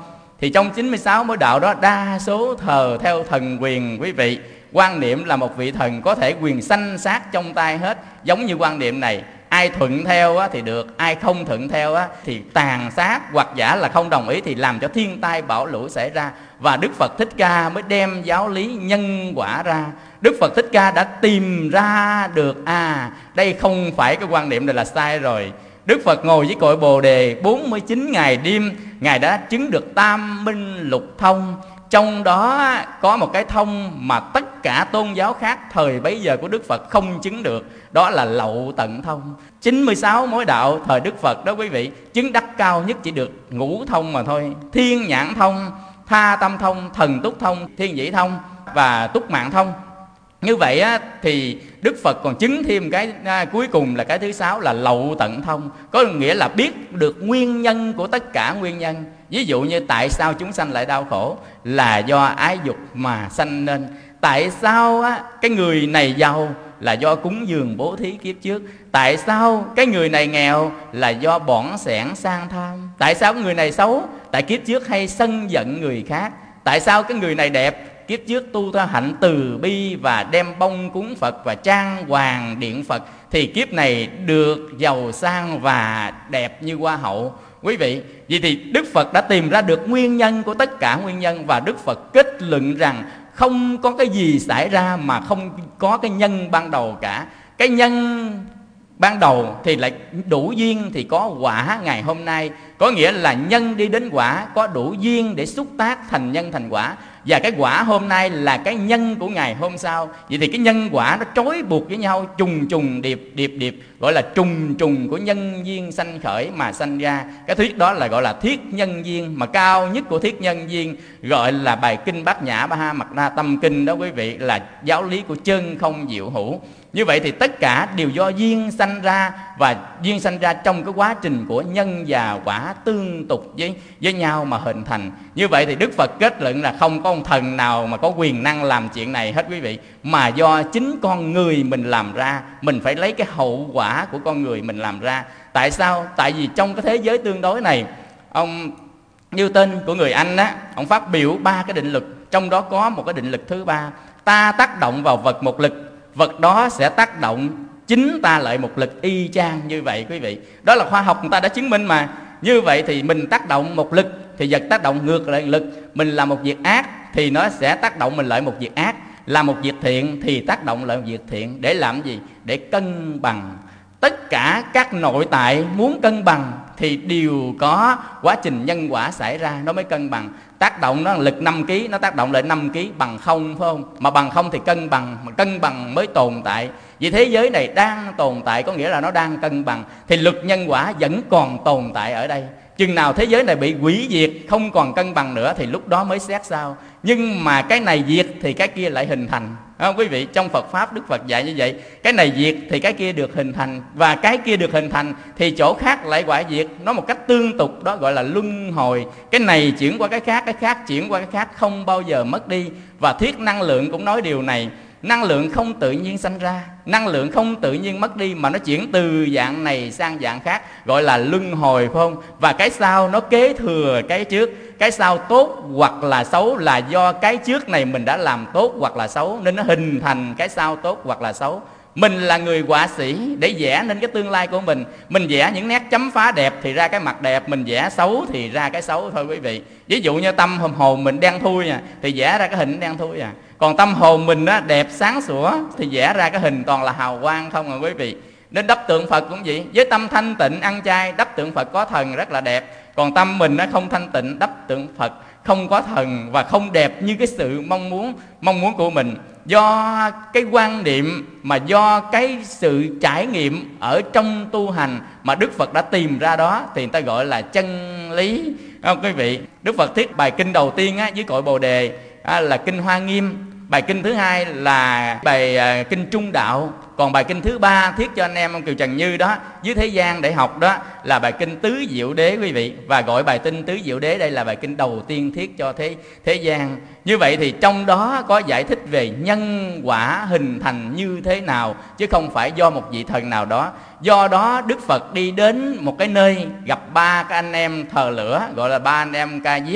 Thì trong chín mươi sáu mối đạo đó, đa số thờ theo thần quyền quý vị. Quan niệm là một vị thần có thể quyền sanh sát trong tay hết. Giống như quan niệm này, ai thuận theo á, thì được, ai không thuận theo á, thì tàn sát, hoặc giả là không đồng ý thì làm cho thiên tai bão lũ xảy ra. Và Đức Phật Thích Ca mới đem giáo lý nhân quả ra. Đức Phật Thích Ca đã tìm ra được, à đây không phải cái quan niệm này là sai rồi. Đức Phật ngồi với cội Bồ Đề bốn mươi chín ngày đêm, Ngài đã chứng được tam minh lục thông. Trong đó có một cái thông mà tất cả tôn giáo khác thời bấy giờ của Đức Phật không chứng được, đó là lậu tận thông. chín mươi sáu mối đạo thời Đức Phật đó quý vị, chứng đắc cao nhất chỉ được ngũ thông mà thôi. Thiên nhãn thông, tha tâm thông, thần túc thông, thiên dĩ thông và túc mạng thông. Như vậy á, thì Đức Phật còn chứng thêm cái à, cuối cùng là cái thứ sáu là lậu tận thông. Có nghĩa là biết được nguyên nhân của tất cả nguyên nhân. Ví dụ như tại sao chúng sanh lại đau khổ, là do ái dục mà sanh nên. Tại sao á, cái người này giàu, là do cúng dường bố thí kiếp trước. Tại sao cái người này nghèo, là do bỏn sẻn sang tham. Tại sao cái người này xấu, tại kiếp trước hay sân giận người khác. Tại sao cái người này đẹp, kiếp trước tu theo hạnh từ bi và đem bông cúng Phật và trang hoàng điện Phật, thì kiếp này được giàu sang và đẹp như hoa hậu. Quý vị, vì thì Đức Phật đã tìm ra được nguyên nhân của tất cả nguyên nhân. Và Đức Phật kết luận rằng không có cái gì xảy ra mà không có cái nhân ban đầu cả. Cái nhân ban đầu thì lại đủ duyên thì có quả ngày hôm nay. Có nghĩa là nhân đi đến quả, có đủ duyên để xúc tác thành nhân thành quả. Và cái quả hôm nay là cái nhân của ngày hôm sau. Vậy thì cái nhân quả nó trói buộc với nhau, trùng trùng điệp điệp điệp, gọi là trùng trùng của nhân duyên sanh khởi mà sanh ra. Cái thuyết đó là gọi là thiết nhân duyên. Mà cao nhất của thiết nhân duyên gọi là bài kinh Bát Nhã Ba Ha Mật Đa Tâm Kinh đó quý vị, là giáo lý của chân không diệu hữu. Như vậy thì tất cả đều do duyên sanh ra, và duyên sanh ra trong cái quá trình của nhân và quả tương tục với, với nhau mà hình thành. Như vậy thì Đức Phật kết luận là không có ông thần nào mà có quyền năng làm chuyện này hết quý vị, mà do chính con người mình làm ra. Mình phải lấy cái hậu quả của con người mình làm ra. Tại sao? Tại vì trong cái thế giới tương đối này, ông Newton của người Anh á, ông phát biểu ba cái định luật, trong đó có một cái định luật thứ ba: ta tác động vào vật một lực, vật đó sẽ tác động chính ta lại một lực y chang như vậy quý vị. Đó là khoa học người ta đã chứng minh mà. Như vậy thì mình tác động một lực thì vật tác động ngược lại lực. Mình làm một việc ác thì nó sẽ tác động mình lại một việc ác. Làm một việc thiện thì tác động lại một việc thiện. Để làm gì? Để cân bằng. Tất cả các nội tại muốn cân bằng thì đều có quá trình nhân quả xảy ra nó mới cân bằng. Tác động nó là lực năm ký, nó tác động lại năm ký bằng không, phải không? Mà bằng không thì cân bằng, mà cân bằng mới tồn tại. Vì thế giới này đang tồn tại có nghĩa là nó đang cân bằng, thì luật nhân quả vẫn còn tồn tại ở đây. Chừng nào thế giới này bị hủy diệt, không còn cân bằng nữa thì lúc đó mới xét sao. Nhưng mà cái này diệt thì cái kia lại hình thành. Không, quý vị, trong Phật Pháp Đức Phật dạy như vậy. Cái này diệt thì cái kia được hình thành, và cái kia được hình thành thì chỗ khác lại quả diệt. Nó một cách tương tục, đó gọi là luân hồi. Cái này chuyển qua cái khác, cái khác chuyển qua cái khác, không bao giờ mất đi. Và thuyết năng lượng cũng nói điều này. Năng lượng không tự nhiên sanh ra, năng lượng không tự nhiên mất đi, mà nó chuyển từ dạng này sang dạng khác, gọi là luân hồi, phải không? Và cái sau nó kế thừa cái trước. Cái sau tốt hoặc là xấu là do cái trước này mình đã làm tốt hoặc là xấu, nên nó hình thành cái sau tốt hoặc là xấu. Mình là người họa sĩ để vẽ nên cái tương lai của mình. Mình vẽ những nét chấm phá đẹp thì ra cái mặt đẹp, mình vẽ xấu thì ra cái xấu thôi quý vị. Ví dụ như tâm hồn mình đen thui à, thì vẽ ra cái hình đen thui à. Còn tâm hồn mình á, đẹp sáng sủa thì vẽ ra cái hình toàn là hào quang không à quý vị. Nên đắp tượng Phật cũng vậy. Với tâm thanh tịnh ăn chay, đắp tượng Phật có thần rất là đẹp. Còn tâm mình nó không thanh tịnh, đắp tượng Phật không có thần và không đẹp như cái sự mong muốn mong muốn của mình. Do cái quan niệm, mà do cái sự trải nghiệm ở trong tu hành mà Đức Phật đã tìm ra đó, thì người ta gọi là chân lý. Không quý vị, Đức Phật thuyết bài kinh đầu tiên á, dưới cội Bồ Đề á, là kinh Hoa Nghiêm. Bài kinh thứ hai là bài à, kinh Trung Đạo. Còn bài kinh thứ ba thiết cho anh em ông Kiều Trần Như đó, dưới thế gian để học đó, là bài kinh Tứ Diệu Đế quý vị. Và gọi bài kinh Tứ Diệu Đế đây là bài kinh đầu tiên thiết cho thế, thế gian. Như vậy thì trong đó có giải thích về nhân quả hình thành như thế nào, chứ không phải do một vị thần nào đó. Do đó Đức Phật đi đến một cái nơi gặp ba cái anh em thờ lửa, gọi là ba anh em Ca Diếp.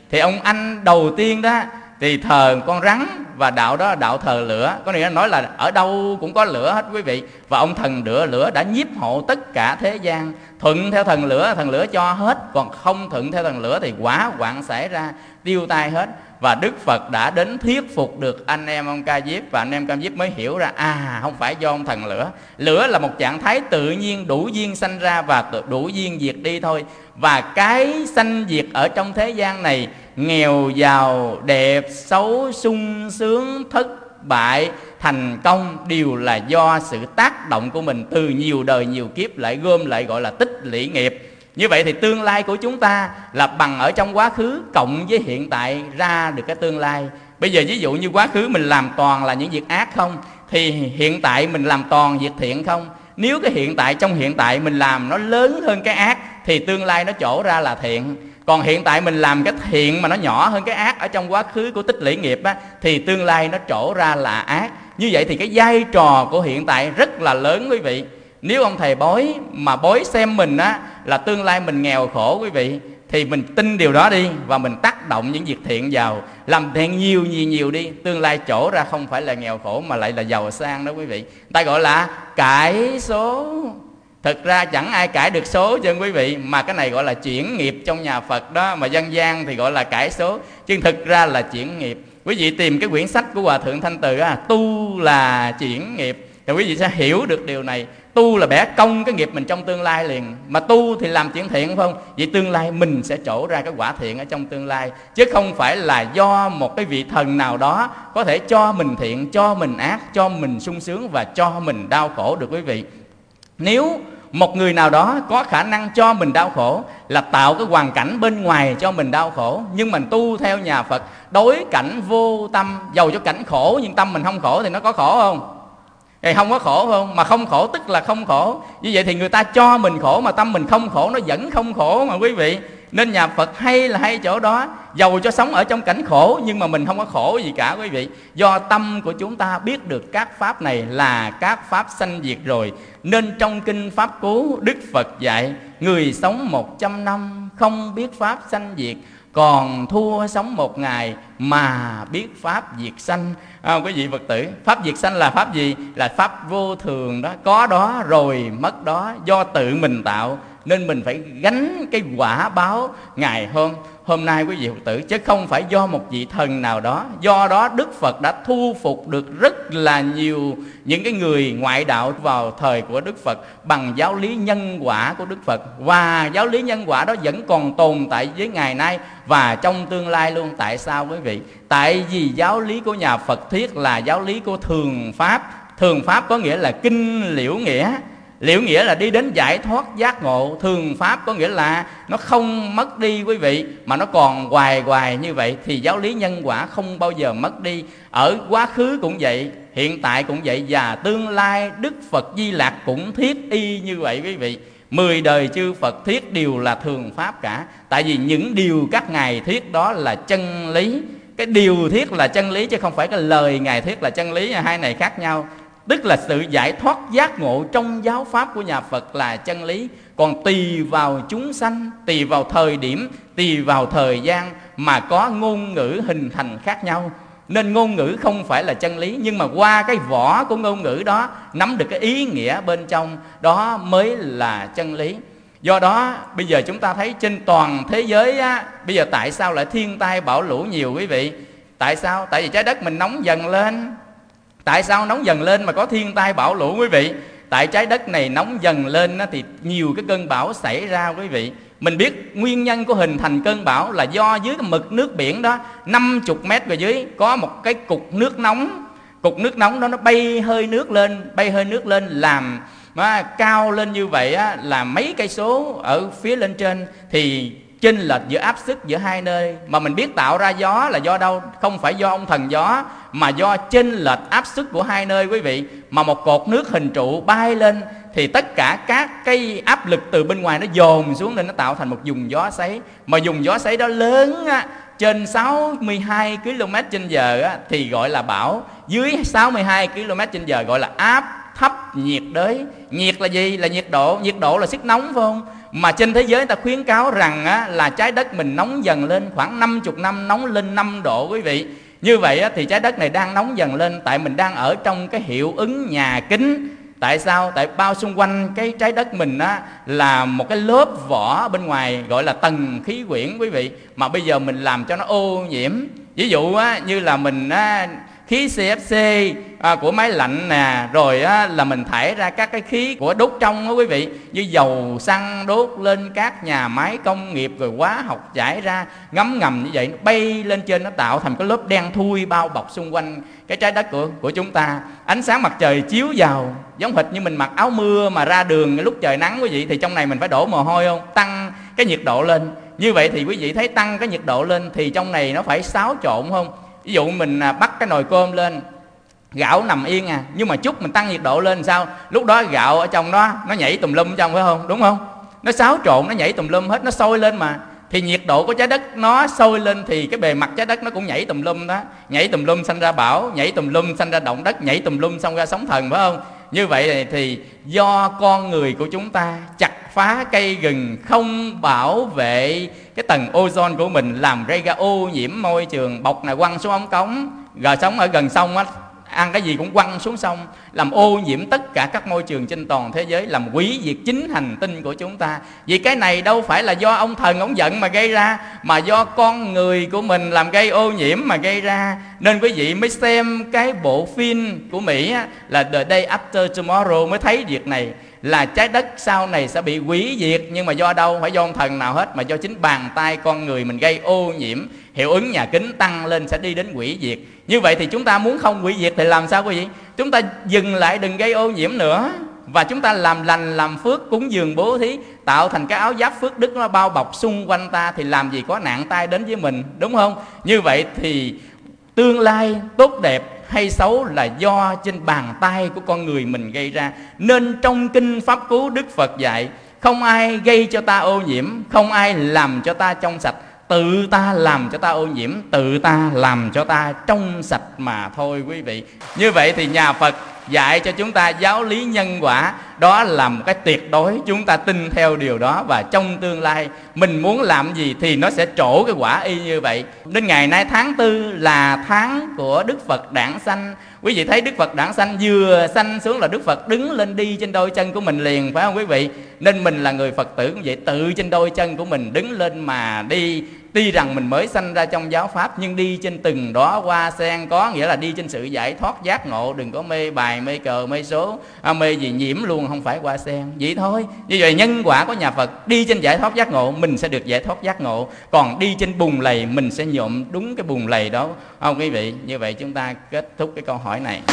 Thì ông anh đầu tiên đó thì thờ con rắn, và đạo đó là đạo thờ lửa. Có nghĩa nói là ở đâu cũng có lửa hết quý vị. Và ông thần lửa lửa đã nhiếp hộ tất cả thế gian. Thuận theo thần lửa, thần lửa cho hết. Còn không thuận theo thần lửa thì hỏa hoạn xảy ra, tiêu tai hết. Và Đức Phật đã đến thuyết phục được anh em ông Ca Diếp. Và anh em Ca Diếp mới hiểu ra, à không phải do ông thần lửa. Lửa là một trạng thái tự nhiên, đủ duyên sanh ra và đủ duyên diệt đi thôi. Và cái sanh diệt ở trong thế gian này, nghèo giàu, đẹp xấu, sung sướng, thất bại, thành công, đều là do sự tác động của mình từ nhiều đời nhiều kiếp lại gom lại, gọi là tích lũy nghiệp. Như vậy thì tương lai của chúng ta là bằng ở trong quá khứ cộng với hiện tại ra được cái tương lai. Bây giờ ví dụ như quá khứ mình làm toàn là những việc ác không, thì hiện tại mình làm toàn việc thiện không? Nếu cái hiện tại trong hiện tại mình làm nó lớn hơn cái ác thì tương lai nó trổ ra là thiện. Còn hiện tại mình làm cái thiện mà nó nhỏ hơn cái ác ở trong quá khứ của tích lũy nghiệp á, thì tương lai nó trổ ra là ác. Như vậy thì cái vai trò của hiện tại rất là lớn quý vị. Nếu ông thầy bói mà bói xem mình á là tương lai mình nghèo khổ quý vị, thì mình tin điều đó đi và mình tác động những việc thiện vào, làm thiện nhiều nhiều nhiều đi, tương lai trổ ra không phải là nghèo khổ mà lại là giàu sang đó quý vị. Ta gọi là cải số. Thực ra chẳng ai cải được số chứ quý vị, mà cái này gọi là chuyển nghiệp trong nhà Phật đó, mà dân gian thì gọi là cải số, chứ thực ra là chuyển nghiệp. Quý vị tìm cái quyển sách của Hòa Thượng Thanh Từ á, tu là chuyển nghiệp, thì quý vị sẽ hiểu được điều này. Tu là bẻ cong cái nghiệp mình trong tương lai liền. Mà tu thì làm chuyện thiện phải không? Vậy tương lai mình sẽ trổ ra cái quả thiện ở trong tương lai, chứ không phải là do một cái vị thần nào đó có thể cho mình thiện, cho mình ác, cho mình sung sướng và cho mình đau khổ được quý vị. Nếu một người nào đó có khả năng cho mình đau khổ là tạo cái hoàn cảnh bên ngoài cho mình đau khổ, nhưng mình tu theo nhà Phật đối cảnh vô tâm, dầu cho cảnh khổ nhưng tâm mình không khổ thì nó có khổ không? Thì không có khổ không? Mà không khổ tức là không khổ. Như vậy thì người ta cho mình khổ mà tâm mình không khổ, nó vẫn không khổ mà quý vị. Nên nhà Phật hay là hay chỗ đó, dầu cho sống ở trong cảnh khổ nhưng mà mình không có khổ gì cả quý vị. Do tâm của chúng ta biết được các pháp này là các pháp sanh diệt rồi. Nên trong kinh Pháp Cú, Đức Phật dạy người sống một trăm năm không biết pháp sanh diệt, còn thua sống một ngày mà biết pháp diệt sanh. À, quý vị Phật tử, pháp diệt sanh là pháp gì? Là pháp vô thường đó, có đó rồi mất đó, do tự mình tạo. Nên mình phải gánh cái quả báo ngày hôm hôm nay quý vị Phật tử, chứ không phải do một vị thần nào đó. Do đó Đức Phật đã thu phục được rất là nhiều những cái người ngoại đạo vào thời của Đức Phật bằng giáo lý nhân quả của Đức Phật. Và giáo lý nhân quả đó vẫn còn tồn tại với ngày nay và trong tương lai luôn. Tại sao quý vị? Tại vì giáo lý của nhà Phật thuyết là giáo lý của thường pháp. Thường pháp có nghĩa là kinh liễu nghĩa. Liễu nghĩa là đi đến giải thoát giác ngộ. Thường pháp có nghĩa là nó không mất đi quý vị, mà nó còn hoài hoài như vậy. Thì giáo lý nhân quả không bao giờ mất đi. Ở quá khứ cũng vậy, hiện tại cũng vậy, và tương lai Đức Phật Di Lặc cũng thiết y như vậy quý vị. Mười đời chư Phật thuyết đều là thường pháp cả. Tại vì những điều các ngài thuyết đó là chân lý. Cái điều thuyết là chân lý chứ không phải cái lời ngài thuyết là chân lý. Hai này khác nhau. Tức là sự giải thoát giác ngộ trong giáo pháp của nhà Phật là chân lý. Còn tùy vào chúng sanh, tùy vào thời điểm, tùy vào thời gian mà có ngôn ngữ hình thành khác nhau. Nên ngôn ngữ không phải là chân lý, nhưng mà qua cái vỏ của ngôn ngữ đó nắm được cái ý nghĩa bên trong đó mới là chân lý. Do đó bây giờ chúng ta thấy trên toàn thế giới á, bây giờ tại sao lại thiên tai bão lũ nhiều quý vị? Tại sao? Tại vì trái đất mình nóng dần lên. Tại sao nóng dần lên mà có thiên tai bão lũ quý vị? Tại trái đất này nóng dần lên thì nhiều cái cơn bão xảy ra quý vị. Mình biết nguyên nhân của hình thành cơn bão là do dưới cái mực nước biển đó năm mươi mét về dưới có một cái cục nước nóng. Cục nước nóng đó nó bay hơi nước lên, bay hơi nước lên làm mà cao lên như vậy á, là mấy cây số ở phía lên trên. Thì chênh lệch giữa áp suất giữa hai nơi. Mà mình biết tạo ra gió là do đâu? Không phải do ông thần gió, mà do chênh lệch áp suất của hai nơi quý vị. Mà một cột nước hình trụ bay lên thì tất cả các cái áp lực từ bên ngoài nó dồn xuống nên nó tạo thành một vùng gió xoáy. Mà vùng gió xoáy đó lớn á, trên sáu mươi hai ki lô mét trên giờ á, thì gọi là bão. Dưới sáu mươi hai ki lô mét trên giờ gọi là áp thấp nhiệt đới. Nhiệt là gì? Là nhiệt độ. Nhiệt độ là sức nóng phải không? Mà trên thế giới người ta khuyến cáo rằng á, là trái đất mình nóng dần lên, khoảng năm mươi năm nóng lên năm độ quý vị. Như vậy á, thì trái đất này đang nóng dần lên, tại mình đang ở trong cái hiệu ứng nhà kính. Tại sao? Tại bao xung quanh cái trái đất mình á, là một cái lớp vỏ bên ngoài gọi là tầng khí quyển quý vị. Mà bây giờ mình làm cho nó ô nhiễm. Ví dụ á, như là mình á, khí xê ép xê à, của máy lạnh nè, rồi á, là mình thải ra các cái khí của đốt trong đó quý vị, như dầu xăng đốt lên các nhà máy công nghiệp, rồi hóa học chảy ra ngấm ngầm như vậy, nó bay lên trên, nó tạo thành cái lớp đen thui bao bọc xung quanh cái trái đất của, của chúng ta. Ánh sáng mặt trời chiếu vào giống hệt như mình mặc áo mưa mà ra đường lúc trời nắng quý vị, thì trong này mình phải đổ mồ hôi không? Tăng cái nhiệt độ lên. Như vậy thì quý vị thấy tăng cái nhiệt độ lên thì trong này nó phải xáo trộn không? Ví dụ mình bắt cái nồi cơm lên, gạo nằm yên à, nhưng mà chút mình tăng nhiệt độ lên sao? Lúc đó gạo ở trong đó nó nhảy tùm lum trong, phải không? Đúng không? Nó xáo trộn, nó nhảy tùm lum hết, nó sôi lên mà. Thì nhiệt độ của trái đất nó sôi lên thì cái bề mặt trái đất nó cũng nhảy tùm lum đó. Nhảy tùm lum sanh ra bão, nhảy tùm lum sanh ra động đất, nhảy tùm lum xong ra sóng thần, phải không? Như vậy thì do con người của chúng ta chặt phá cây rừng, không bảo vệ cái tầng ozone của mình, làm gây ra ô nhiễm môi trường, bọc này quăng xuống ống cống, rồi sống ở gần sông á, ăn cái gì cũng quăng xuống sông, làm ô nhiễm tất cả các môi trường trên toàn thế giới, làm hủy diệt chính hành tinh của chúng ta. Vì cái này đâu phải là do ông thần ông giận mà gây ra, mà do con người của mình làm gây ô nhiễm mà gây ra. Nên quý vị mới xem cái bộ phim của Mỹ á, là The Day After Tomorrow mới thấy việc này, là trái đất sau này sẽ bị hủy diệt. Nhưng mà do đâu? Phải do ông thần nào hết, mà do chính bàn tay con người mình gây ô nhiễm, hiệu ứng nhà kính tăng lên sẽ đi đến hủy diệt. Như vậy thì chúng ta muốn không hủy diệt thì làm sao quý vị? Chúng ta dừng lại, đừng gây ô nhiễm nữa, và chúng ta làm lành làm phước, cúng dường bố thí, tạo thành cái áo giáp phước đức nó bao bọc xung quanh ta, thì làm gì có nạn tai đến với mình, đúng không? Như vậy thì tương lai tốt đẹp hay xấu là do trên bàn tay của con người mình gây ra. Nên trong kinh Pháp Cú, Đức Phật dạy không ai gây cho ta ô nhiễm, không ai làm cho ta trong sạch, tự ta làm cho ta ô nhiễm, tự ta làm cho ta trong sạch mà thôi quý vị. Như vậy thì nhà Phật dạy cho chúng ta giáo lý nhân quả, đó là một cái tuyệt đối, chúng ta tin theo điều đó, và trong tương lai mình muốn làm gì thì nó sẽ trổ cái quả y như vậy. Đến ngày nay tháng tư là tháng của Đức Phật đản sanh. Quý vị thấy Đức Phật đản sanh, vừa sanh xuống là Đức Phật đứng lên đi trên đôi chân của mình liền, phải không quý vị? Nên mình là người Phật tử cũng vậy, tự trên đôi chân của mình đứng lên mà đi. Tuy rằng mình mới sanh ra trong giáo pháp, nhưng đi trên từng đóa hoa sen, có nghĩa là đi trên sự giải thoát giác ngộ. Đừng có mê bài, mê cờ, mê số, à, mê gì nhiễm luôn, không phải hoa sen. Vậy thôi. Như vậy nhân quả của nhà Phật, đi trên giải thoát giác ngộ mình sẽ được giải thoát giác ngộ, còn đi trên bùn lầy mình sẽ nhuộm đúng cái bùn lầy đó, không quý vị? Như vậy chúng ta kết thúc cái câu hỏi này.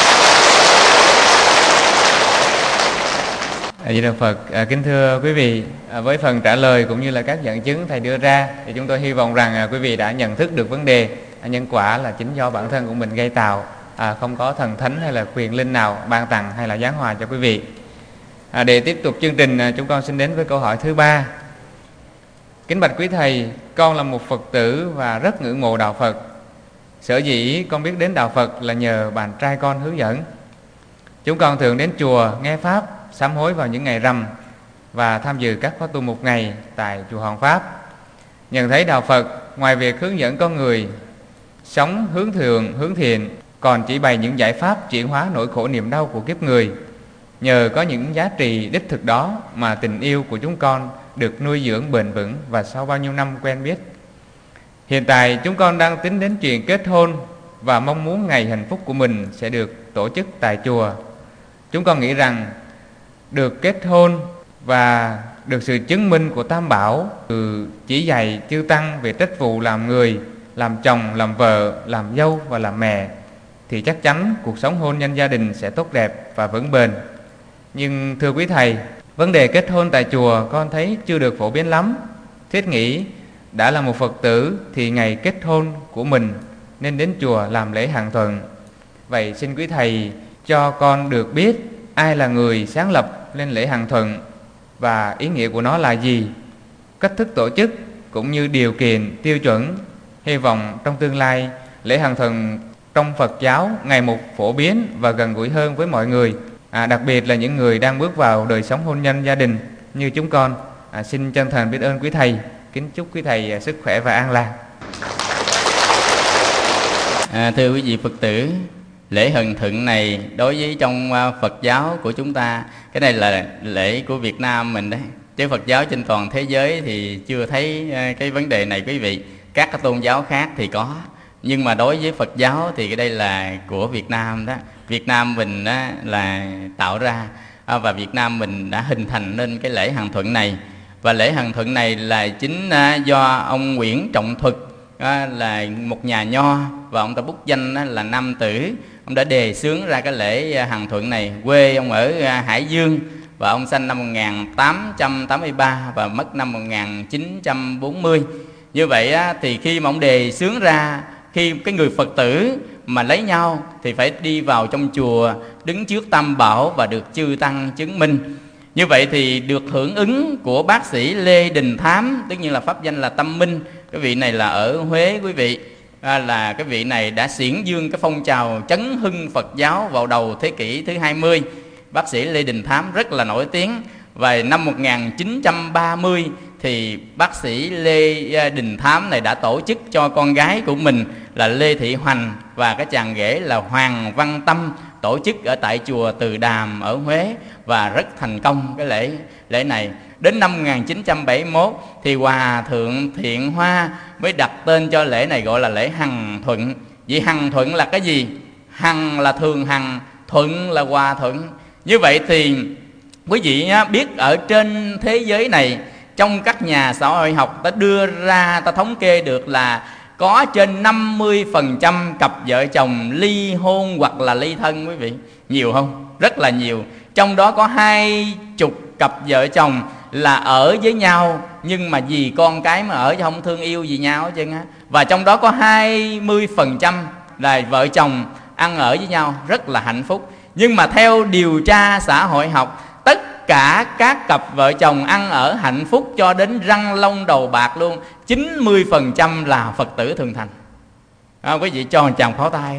A Di Đà Phật. À, kính thưa quý vị, à, với phần trả lời cũng như là các dẫn chứng thầy đưa ra thì chúng tôi hy vọng rằng à, quý vị đã nhận thức được vấn đề à, nhân quả là chính do bản thân của mình gây tạo, à, không có thần thánh hay là quyền linh nào ban tặng hay là giáng hòa cho quý vị. À, để tiếp tục chương trình, à, chúng con xin đến với câu hỏi thứ ba. Kính bạch quý thầy, con là một Phật tử và rất ngưỡng mộ đạo Phật. Sở dĩ con biết đến đạo Phật là nhờ bạn trai con hướng dẫn. Chúng con thường đến chùa nghe pháp, sám hối vào những ngày rằm và tham dự các khóa tu một ngày tại chùa Hoàng Pháp. Nhận thấy đạo Phật ngoài việc hướng dẫn con người sống hướng thượng, hướng thiện, còn chỉ bày những giải pháp chuyển hóa nỗi khổ niềm đau của kiếp người. Nhờ có những giá trị đích thực đó mà tình yêu của chúng con được nuôi dưỡng bền vững và sau bao nhiêu năm quen biết. Hiện tại chúng con đang tính đến chuyện kết hôn và mong muốn ngày hạnh phúc của mình sẽ được tổ chức tại chùa. Chúng con nghĩ rằng được kết hôn và được sự chứng minh của Tam Bảo, từ chỉ dạy chư tăng về trách vụ làm người, làm chồng, làm vợ, làm dâu và làm mẹ, thì chắc chắn cuộc sống hôn nhân gia đình sẽ tốt đẹp và vững bền. Nhưng thưa quý thầy, vấn đề kết hôn tại chùa con thấy chưa được phổ biến lắm. Thiết nghĩ đã là một Phật tử thì ngày kết hôn của mình nên đến chùa làm lễ hàng thuận. Vậy xin quý thầy cho con được biết ai là người sáng lập lên lễ hàng thuận và ý nghĩa của nó là gì, cách thức tổ chức cũng như điều kiện, tiêu chuẩn. Hy vọng trong tương lai lễ hàng thuận trong Phật giáo ngày một phổ biến và gần gũi hơn với mọi người, à, đặc biệt là những người đang bước vào đời sống hôn nhân gia đình như chúng con. À, xin chân thành biết ơn quý thầy, kính chúc quý thầy sức khỏe và an lạc. À, thưa quý vị Phật tử, lễ Hần Thận này đối với trong Phật giáo của chúng ta, cái này là lễ của Việt Nam mình đấy, chứ Phật giáo trên toàn thế giới thì chưa thấy cái vấn đề này quý vị. Các cái tôn giáo khác thì có, nhưng mà đối với Phật giáo thì cái đây là của Việt Nam đó. Việt Nam mình đó là tạo ra, và Việt Nam mình đã hình thành nên cái lễ Hằng Thuận này. Và lễ Hằng Thuận này là chính do ông Nguyễn Trọng Thuật, là một nhà nho, và ông ta bút danh là Nam Tử. Ông đã đề xướng ra cái lễ Hằng Thuận này. Quê ông ở Hải Dương, và ông sinh năm một nghìn tám trăm tám mươi ba và mất năm một nghìn chín trăm bốn mươi. Như vậy thì khi mà ông đề xướng ra, khi cái người Phật tử mà lấy nhau thì phải đi vào trong chùa, đứng trước Tam Bảo và được chư tăng chứng minh. Như vậy thì được hưởng ứng của bác sĩ Lê Đình Thám, tất nhiên là pháp danh là Tâm Minh. Cái vị này là ở Huế quý vị. À, là cái vị này đã xiển dương cái phong trào chấn hưng Phật giáo vào đầu thế kỷ thứ hai mươi. Bác sĩ Lê Đình Thám rất là nổi tiếng. Và năm một nghìn chín trăm ba mươi thì bác sĩ Lê Đình Thám này đã tổ chức cho con gái của mình là Lê Thị Hoành và cái chàng rể là Hoàng Văn Tâm tổ chức ở tại chùa Từ Đàm ở Huế, và rất thành công cái lễ lễ này. Đến năm một nghìn chín trăm bảy mươi mốt thì Hòa Thượng Thiện Hoa mới đặt tên cho lễ này, gọi là lễ Hằng Thuận. Vậy Hằng Thuận là cái gì? Hằng là thường hằng, thuận là hòa thuận. Như vậy thì quý vị biết ở trên thế giới này, trong các nhà xã hội học ta đưa ra, ta thống kê được là có trên năm mươi phần trăm cặp vợ chồng ly hôn hoặc là ly thân quý vị. Nhiều không? Rất là nhiều. Trong đó có hai chục cặp vợ chồng là ở với nhau, nhưng mà vì con cái mà ở chứ không thương yêu gì nhau hết trơn á. Và trong đó có hai mươi phần trăm là vợ chồng ăn ở với nhau rất là hạnh phúc. Nhưng mà theo điều tra xã hội học, tất cả các cặp vợ chồng ăn ở hạnh phúc cho đến răng lông đầu bạc luôn, chín mươi phần trăm là Phật tử thường thành. À, quý vị cho một tràng pháo tay.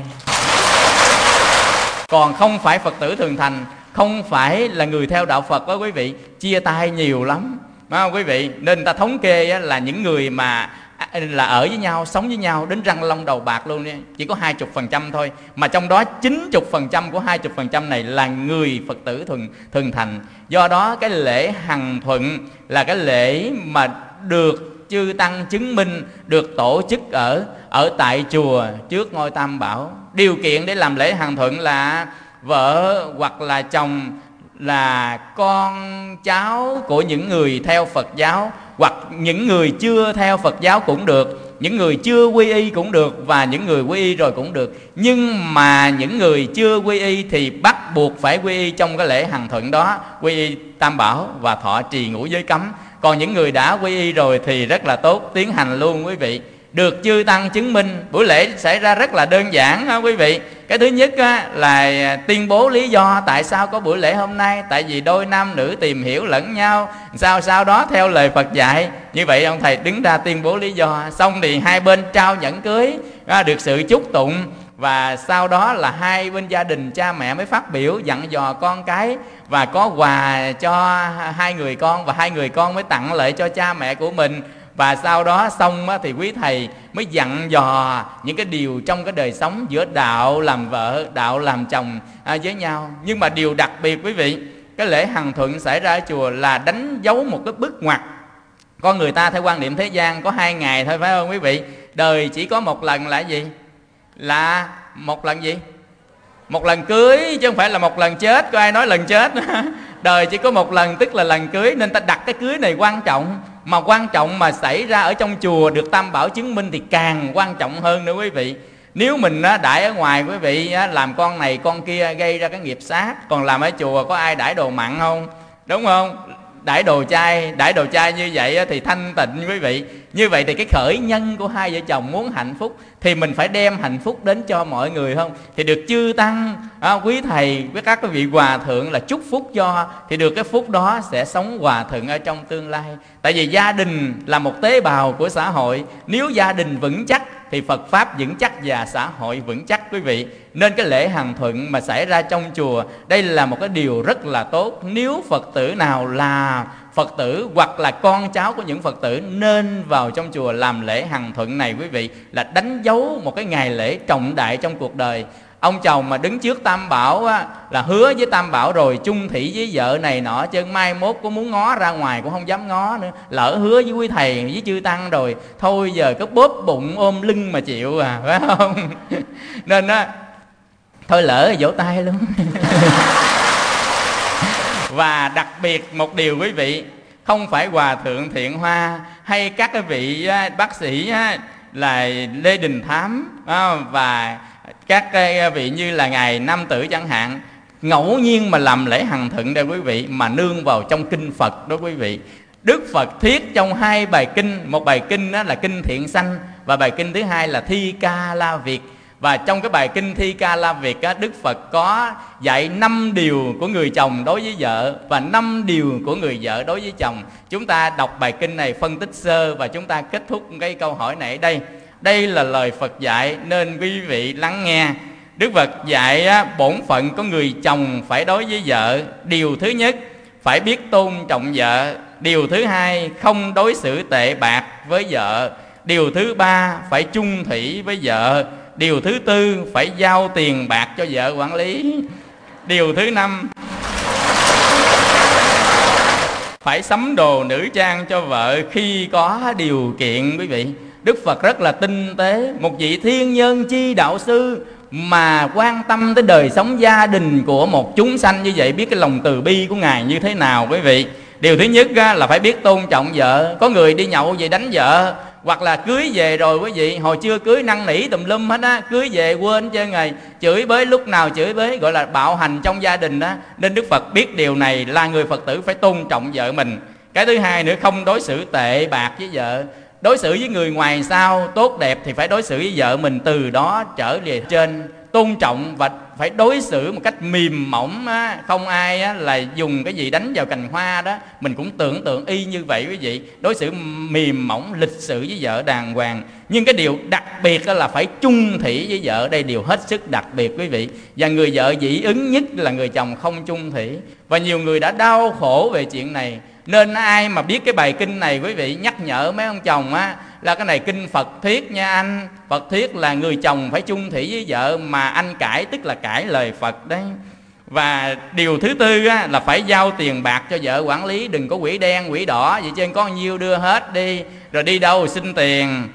Còn không phải Phật tử thường thành, không phải là người theo đạo Phật đó quý vị, chia tay nhiều lắm. À, quý vị, nên ta thống kê là những người mà là ở với nhau, sống với nhau đến răng lông đầu bạc luôn, chỉ có hai mươi phần trăm thôi. Mà trong đó chín mươi phần trăm của hai mươi phần trăm này là người Phật tử thuần, thuần thành. Do đó cái lễ Hằng Thuận là cái lễ mà được chư tăng chứng minh, được tổ chức ở ở tại chùa trước ngôi Tam Bảo. Điều kiện để làm lễ Hằng Thuận là vợ hoặc là chồng là con cháu của những người theo Phật giáo, hoặc những người chưa theo Phật giáo cũng được, những người chưa quy y cũng được, và những người quy y rồi cũng được. Nhưng mà những người chưa quy y thì bắt buộc phải quy y trong cái lễ Hằng Thuận đó, quy y Tam Bảo và thọ trì ngũ giới cấm. Còn những người đã quy y rồi thì rất là tốt, tiến hành luôn quý vị, được chư tăng chứng minh. Buổi lễ xảy ra rất là đơn giản ha quý vị. Cái thứ nhất á, là tuyên bố lý do tại sao có buổi lễ hôm nay. Tại vì đôi nam nữ tìm hiểu lẫn nhau, sau sau đó theo lời Phật dạy. Như vậy ông thầy đứng ra tuyên bố lý do, xong thì hai bên trao nhẫn cưới, được sự chúc tụng. Và sau đó là hai bên gia đình cha mẹ mới phát biểu dặn dò con cái, và có quà cho hai người con, và hai người con mới tặng lại cho cha mẹ của mình. Và sau đó xong thì quý thầy mới dặn dò những cái điều trong cái đời sống giữa đạo làm vợ, đạo làm chồng với nhau. Nhưng mà điều đặc biệt quý vị, cái lễ Hằng Thuận xảy ra ở chùa là đánh dấu một cái bước ngoặt. Con người ta theo quan niệm thế gian có hai ngày thôi phải không quý vị? Đời chỉ có một lần là gì? Là một lần gì? Một lần cưới, chứ không phải là một lần chết. Có ai nói lần chết? Đời chỉ có một lần, tức là lần cưới. Nên ta đặt cái cưới này quan trọng. Mà quan trọng mà xảy ra ở trong chùa được Tam Bảo chứng minh thì càng quan trọng hơn nữa quý vị. Nếu mình đãi ở ngoài quý vị làm con này con kia gây ra cái nghiệp sát, còn làm ở chùa có ai đãi đồ mặn không? Đúng không? Đãi đồ chay, đãi đồ chay như vậy thì thanh tịnh quý vị. Như vậy thì cái khởi nhân của hai vợ chồng muốn hạnh phúc thì mình phải đem hạnh phúc đến cho mọi người không? Thì được chư tăng, à, quý thầy, với các vị hòa thượng là chúc phúc cho, thì được cái phúc đó sẽ sống hòa thuận ở trong tương lai. Tại vì gia đình là một tế bào của xã hội. Nếu gia đình vững chắc thì Phật Pháp vững chắc và xã hội vững chắc quý vị. Nên cái lễ Hằng Thuận mà xảy ra trong chùa, đây là một cái điều rất là tốt. Nếu Phật tử nào là Phật tử hoặc là con cháu của những Phật tử nên vào trong chùa làm lễ Hằng Thuận này quý vị, là đánh dấu một cái ngày lễ trọng đại trong cuộc đời. Ông chồng mà đứng trước Tam Bảo á, là hứa với Tam Bảo rồi chung thủy với vợ này nọ, chứ mai mốt có muốn ngó ra ngoài cũng không dám ngó nữa. Lỡ hứa với quý thầy với chư tăng rồi, thôi giờ cứ bóp bụng ôm lưng mà chịu à, phải không? Nên á, thôi lỡ vỗ tay luôn. Và đặc biệt một điều quý vị, không phải Hòa Thượng Thiện Hoa hay các cái vị bác sĩ là Lê Đình Thám và các cái vị như là Ngài Nam Tử chẳng hạn, ngẫu nhiên mà làm lễ Hằng Thuận đây quý vị, mà nương vào trong kinh Phật đó quý vị. Đức Phật thuyết trong hai bài kinh, một bài kinh đó là kinh Thiện Sanh và bài kinh thứ hai là Thi Ca La Việt. Và trong cái bài kinh Thi Ca La Việt á, Đức Phật có dạy năm điều của người chồng đối với vợ và năm điều của người vợ đối với chồng. Chúng ta đọc bài kinh này phân tích sơ và chúng ta kết thúc cái câu hỏi này ở đây. Đây là lời Phật dạy nên quý vị lắng nghe. Đức Phật dạy á, bổn phận của người chồng phải đối với vợ. Điều thứ nhất, phải biết tôn trọng vợ. Điều thứ hai, không đối xử tệ bạc với vợ. Điều thứ ba, phải chung thủy với vợ. Điều thứ tư, phải giao tiền bạc cho vợ quản lý. Điều thứ năm, phải sắm đồ nữ trang cho vợ khi có điều kiện quý vị. Đức Phật rất là tinh tế, một vị thiên nhân chi đạo sư mà quan tâm tới đời sống gia đình của một chúng sanh như vậy, biết cái lòng từ bi của Ngài như thế nào quý vị. Điều thứ nhất là phải biết tôn trọng vợ. Có người đi nhậu về đánh vợ, hoặc là cưới về rồi quý vị, hồi chưa cưới năn nỉ tùm lum hết á, cưới về quên trơn ngày, chửi bới lúc nào chửi bới, gọi là bạo hành trong gia đình đó. Nên Đức Phật biết điều này là người Phật tử phải tôn trọng vợ mình. Cái thứ hai nữa, không đối xử tệ bạc với vợ. Đối xử với người ngoài sao tốt đẹp thì phải đối xử với vợ mình từ đó trở về trên. Tôn trọng và phải đối xử một cách mềm mỏng á. Không ai á, là dùng cái gì đánh vào cành hoa đó, mình cũng tưởng tượng y như vậy quý vị. Đối xử mềm mỏng, lịch sự với vợ đàng hoàng. Nhưng cái điều đặc biệt là phải chung thủy với vợ. Đây điều hết sức đặc biệt quý vị. Và người vợ dị ứng nhất là người chồng không chung thủy. Và nhiều người đã đau khổ về chuyện này. Nên ai mà biết cái bài kinh này quý vị, nhắc nhở mấy ông chồng á, là cái này kinh Phật thuyết nha anh. Phật thuyết là người chồng phải chung thủy với vợ, mà anh cãi tức là cãi lời Phật đấy. Và điều thứ tư á, là phải giao tiền bạc cho vợ quản lý. Đừng có quỷ đen quỷ đỏ vậy trên có nhiêu đưa hết đi, rồi đi đâu xin tiền.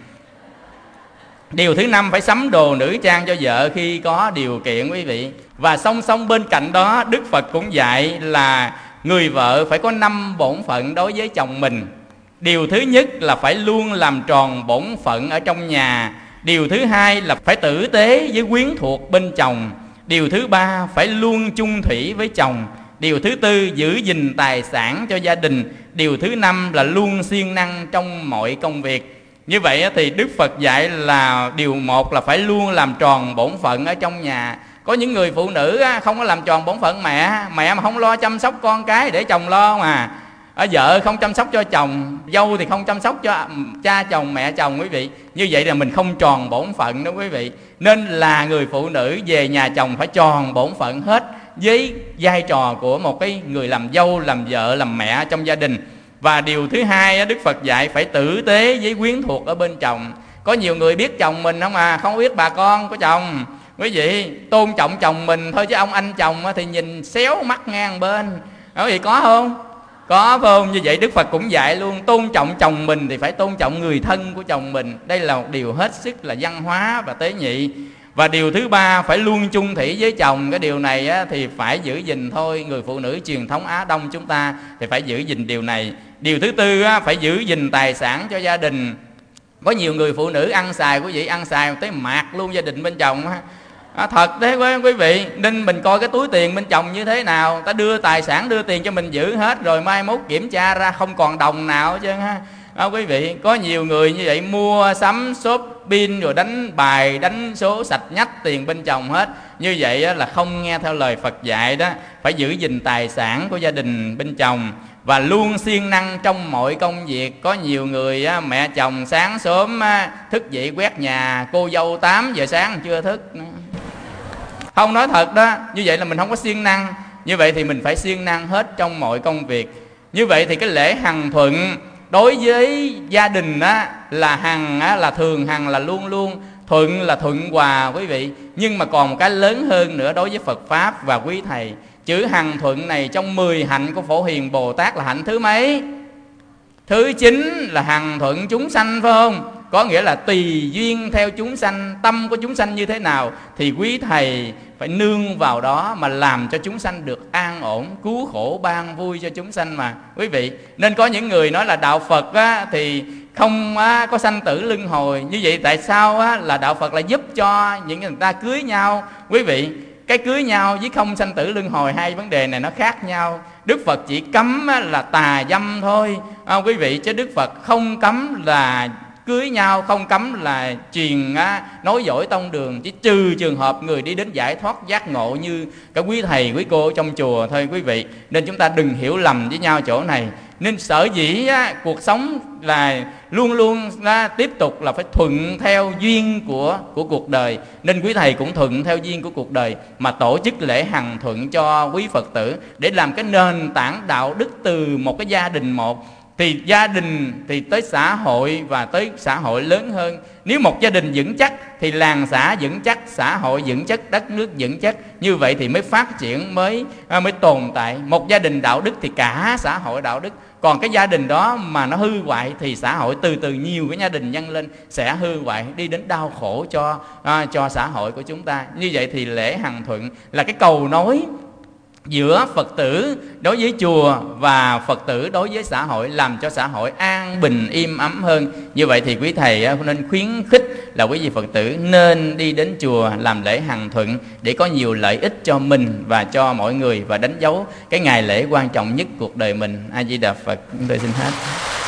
Điều thứ năm, phải sắm đồ nữ trang cho vợ khi có điều kiện quý vị. Và song song bên cạnh đó, Đức Phật cũng dạy là người vợ phải có năm bổn phận đối với chồng mình. Điều thứ nhất là phải luôn làm tròn bổn phận ở trong nhà. Điều thứ hai là phải tử tế với quyến thuộc bên chồng. Điều thứ ba, phải luôn chung thủy với chồng. Điều thứ tư, giữ gìn tài sản cho gia đình. Điều thứ năm là luôn siêng năng trong mọi công việc. Như vậy thì Đức Phật dạy là điều một là phải luôn làm tròn bổn phận ở trong nhà. Có những người phụ nữ không có làm tròn bổn phận mẹ, mẹ mà không lo chăm sóc con cái để chồng lo mà. Ở vợ không chăm sóc cho chồng, dâu thì không chăm sóc cho cha chồng mẹ chồng quý vị. Như vậy là mình không tròn bổn phận đó quý vị. Nên là người phụ nữ về nhà chồng phải tròn bổn phận hết với vai trò của một cái người làm dâu, làm vợ, làm mẹ trong gia đình. Và điều thứ hai Đức Phật dạy phải tử tế với quyến thuộc ở bên chồng. Có nhiều người biết chồng mình không à, không biết bà con của chồng. Quý vị tôn trọng chồng mình thôi, chứ ông anh chồng thì nhìn xéo mắt ngang bên. Đó vậy có không? Có phải không? Như vậy Đức Phật cũng dạy luôn, tôn trọng chồng mình thì phải tôn trọng người thân của chồng mình. Đây là một điều hết sức là văn hóa và tế nhị. Và điều thứ ba, phải luôn chung thủy với chồng. Cái điều này á, thì phải giữ gìn thôi. Người phụ nữ truyền thống Á Đông chúng ta thì phải giữ gìn điều này. Điều thứ tư á, phải giữ gìn tài sản cho gia đình. Có nhiều người phụ nữ ăn xài, quý vị, ăn xài tới mạt luôn gia đình bên chồng á. À, thật thế quá quý vị. Nên mình coi cái túi tiền bên chồng như thế nào. Ta đưa tài sản, đưa tiền cho mình giữ hết, rồi mai mốt kiểm tra ra không còn đồng nào hết trơn ha. À, quý vị, có nhiều người như vậy mua sắm shopping rồi đánh bài, đánh số sạch nhách tiền bên chồng hết. Như vậy là không nghe theo lời Phật dạy đó. Phải giữ gìn tài sản của gia đình bên chồng và luôn siêng năng trong mọi công việc. Có nhiều người mẹ chồng sáng sớm thức dậy quét nhà, cô dâu tám giờ sáng chưa thức nữa. Không, nói thật đó, như vậy là mình không có siêng năng. Như vậy thì mình phải siêng năng hết trong mọi công việc. Như vậy thì cái lễ hằng thuận đối với gia đình á, là hằng á, là thường, hằng là luôn luôn, thuận là thuận hòa quý vị. Nhưng mà còn một cái lớn hơn nữa đối với Phật Pháp và quý thầy. Chữ hằng thuận này trong mười hạnh của Phổ Hiền Bồ Tát là hạnh thứ mấy? Thứ chín là hằng thuận chúng sanh, phải không? Có nghĩa là tùy duyên theo chúng sanh, tâm của chúng sanh như thế nào thì quý thầy phải nương vào đó mà làm cho chúng sanh được an ổn, cứu khổ ban vui cho chúng sanh mà quý vị. Nên có những người nói là đạo Phật á, thì không á, có sanh tử luân hồi. Như vậy tại sao á, là đạo Phật lại giúp cho những người ta cưới nhau quý vị? Cái cưới nhau với không sanh tử luân hồi, hai vấn đề này nó khác nhau. Đức Phật chỉ cấm á, là tà dâm thôi à, quý vị, chứ Đức Phật không cấm là cưới nhau, không cấm là truyền á, nói dối tông đường, chỉ trừ trường hợp người đi đến giải thoát giác ngộ như các quý thầy quý cô ở trong chùa thôi quý vị. Nên chúng ta đừng hiểu lầm với nhau chỗ này. Nên sở dĩ á, cuộc sống là luôn luôn á, tiếp tục là phải thuận theo duyên của, của cuộc đời. Nên quý thầy cũng thuận theo duyên của cuộc đời mà tổ chức lễ hằng thuận cho quý Phật tử, để làm cái nền tảng đạo đức từ một cái gia đình một. Thì gia đình thì tới xã hội và tới xã hội lớn hơn. Nếu một gia đình vững chắc thì làng xã vững chắc, xã hội vững chắc, đất nước vững chắc. Như vậy thì mới phát triển, mới mới tồn tại. Một gia đình đạo đức thì cả xã hội đạo đức. Còn cái gia đình đó mà nó hư hoại thì xã hội từ từ nhiều cái gia đình nhân lên sẽ hư hoại, đi đến đau khổ cho à, cho xã hội của chúng ta. Như vậy thì lễ hằng thuận là cái cầu nối giữa Phật tử đối với chùa và Phật tử đối với xã hội, làm cho xã hội an bình im ấm hơn. Như vậy thì quý thầy nên khuyến khích là quý vị Phật tử nên đi đến chùa làm lễ hằng thuận để có nhiều lợi ích cho mình và cho mọi người, và đánh dấu cái ngày lễ quan trọng nhất cuộc đời mình. A Di Đà Phật. Chúng tôi xin hết.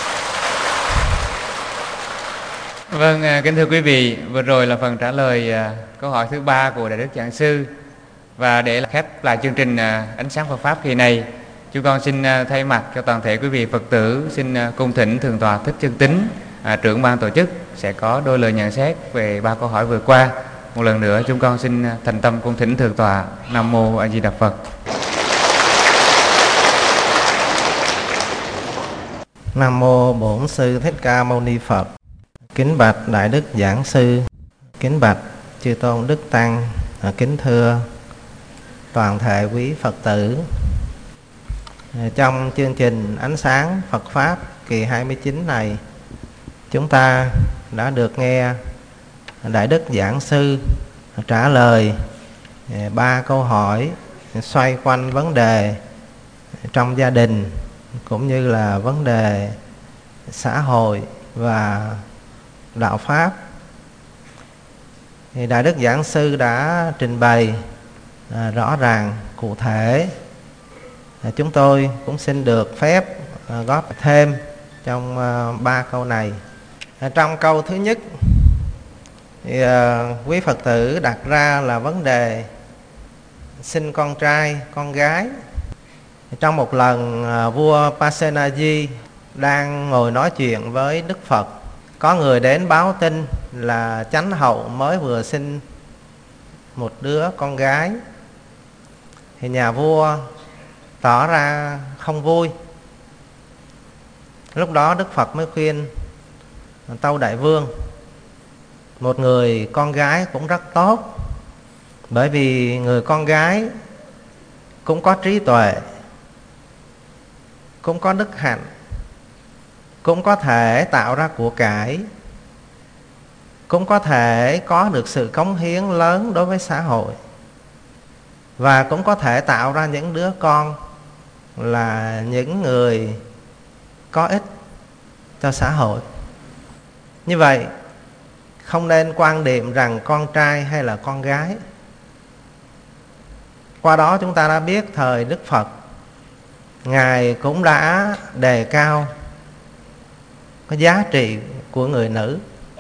Vâng, kính thưa quý vị, vừa rồi là phần trả lời câu hỏi thứ ba của Đại Đức Giảng Sư. Và để khép lại chương trình Ánh Sáng Phật Pháp kỳ này, chúng con xin thay mặt cho toàn thể quý vị Phật tử xin cung thỉnh Thượng tọa Thích Chân Tín, à, trưởng ban tổ chức sẽ có đôi lời nhận xét về ba câu hỏi vừa qua. Một lần nữa chúng con xin thành tâm cung thỉnh Thượng tọa. Nam mô A Di Đà Phật. Nam mô Bổn Sư Thích Ca Mâu Ni Phật. Kính bạch Đại Đức Giảng Sư, kính bạch chư tôn đức tăng, kính thưa toàn thể quý Phật tử. Trong chương trình Ánh Sáng Phật Pháp kỳ hai mươi chín này, chúng ta đã được nghe Đại Đức Giảng Sư trả lời ba câu hỏi xoay quanh vấn đề trong gia đình cũng như là vấn đề xã hội và đạo Pháp. Thì Đại Đức Giảng Sư đã trình bày à, rõ ràng, cụ thể. à, Chúng tôi cũng xin được phép à, góp thêm trong à, ba câu này. à, Trong câu thứ nhất thì à, quý Phật tử đặt ra là vấn đề sinh con trai, con gái. Trong một lần à, vua Pasenadi đang ngồi nói chuyện với Đức Phật, có người đến báo tin là Chánh hậu mới vừa sinh một đứa con gái. Thì nhà vua tỏ ra không vui. Lúc đó Đức Phật mới khuyên Tâu Đại Vương, một người con gái cũng rất tốt, bởi vì người con gái cũng có trí tuệ, cũng có đức hạnh, cũng có thể tạo ra của cải, cũng có thể có được sự cống hiến lớn đối với xã hội, và cũng có thể tạo ra những đứa con là những người có ích cho xã hội. Như vậy không nên quan điểm rằng con trai hay là con gái. Qua đó chúng ta đã biết thời Đức Phật, Ngài cũng đã đề cao cái giá trị của người nữ.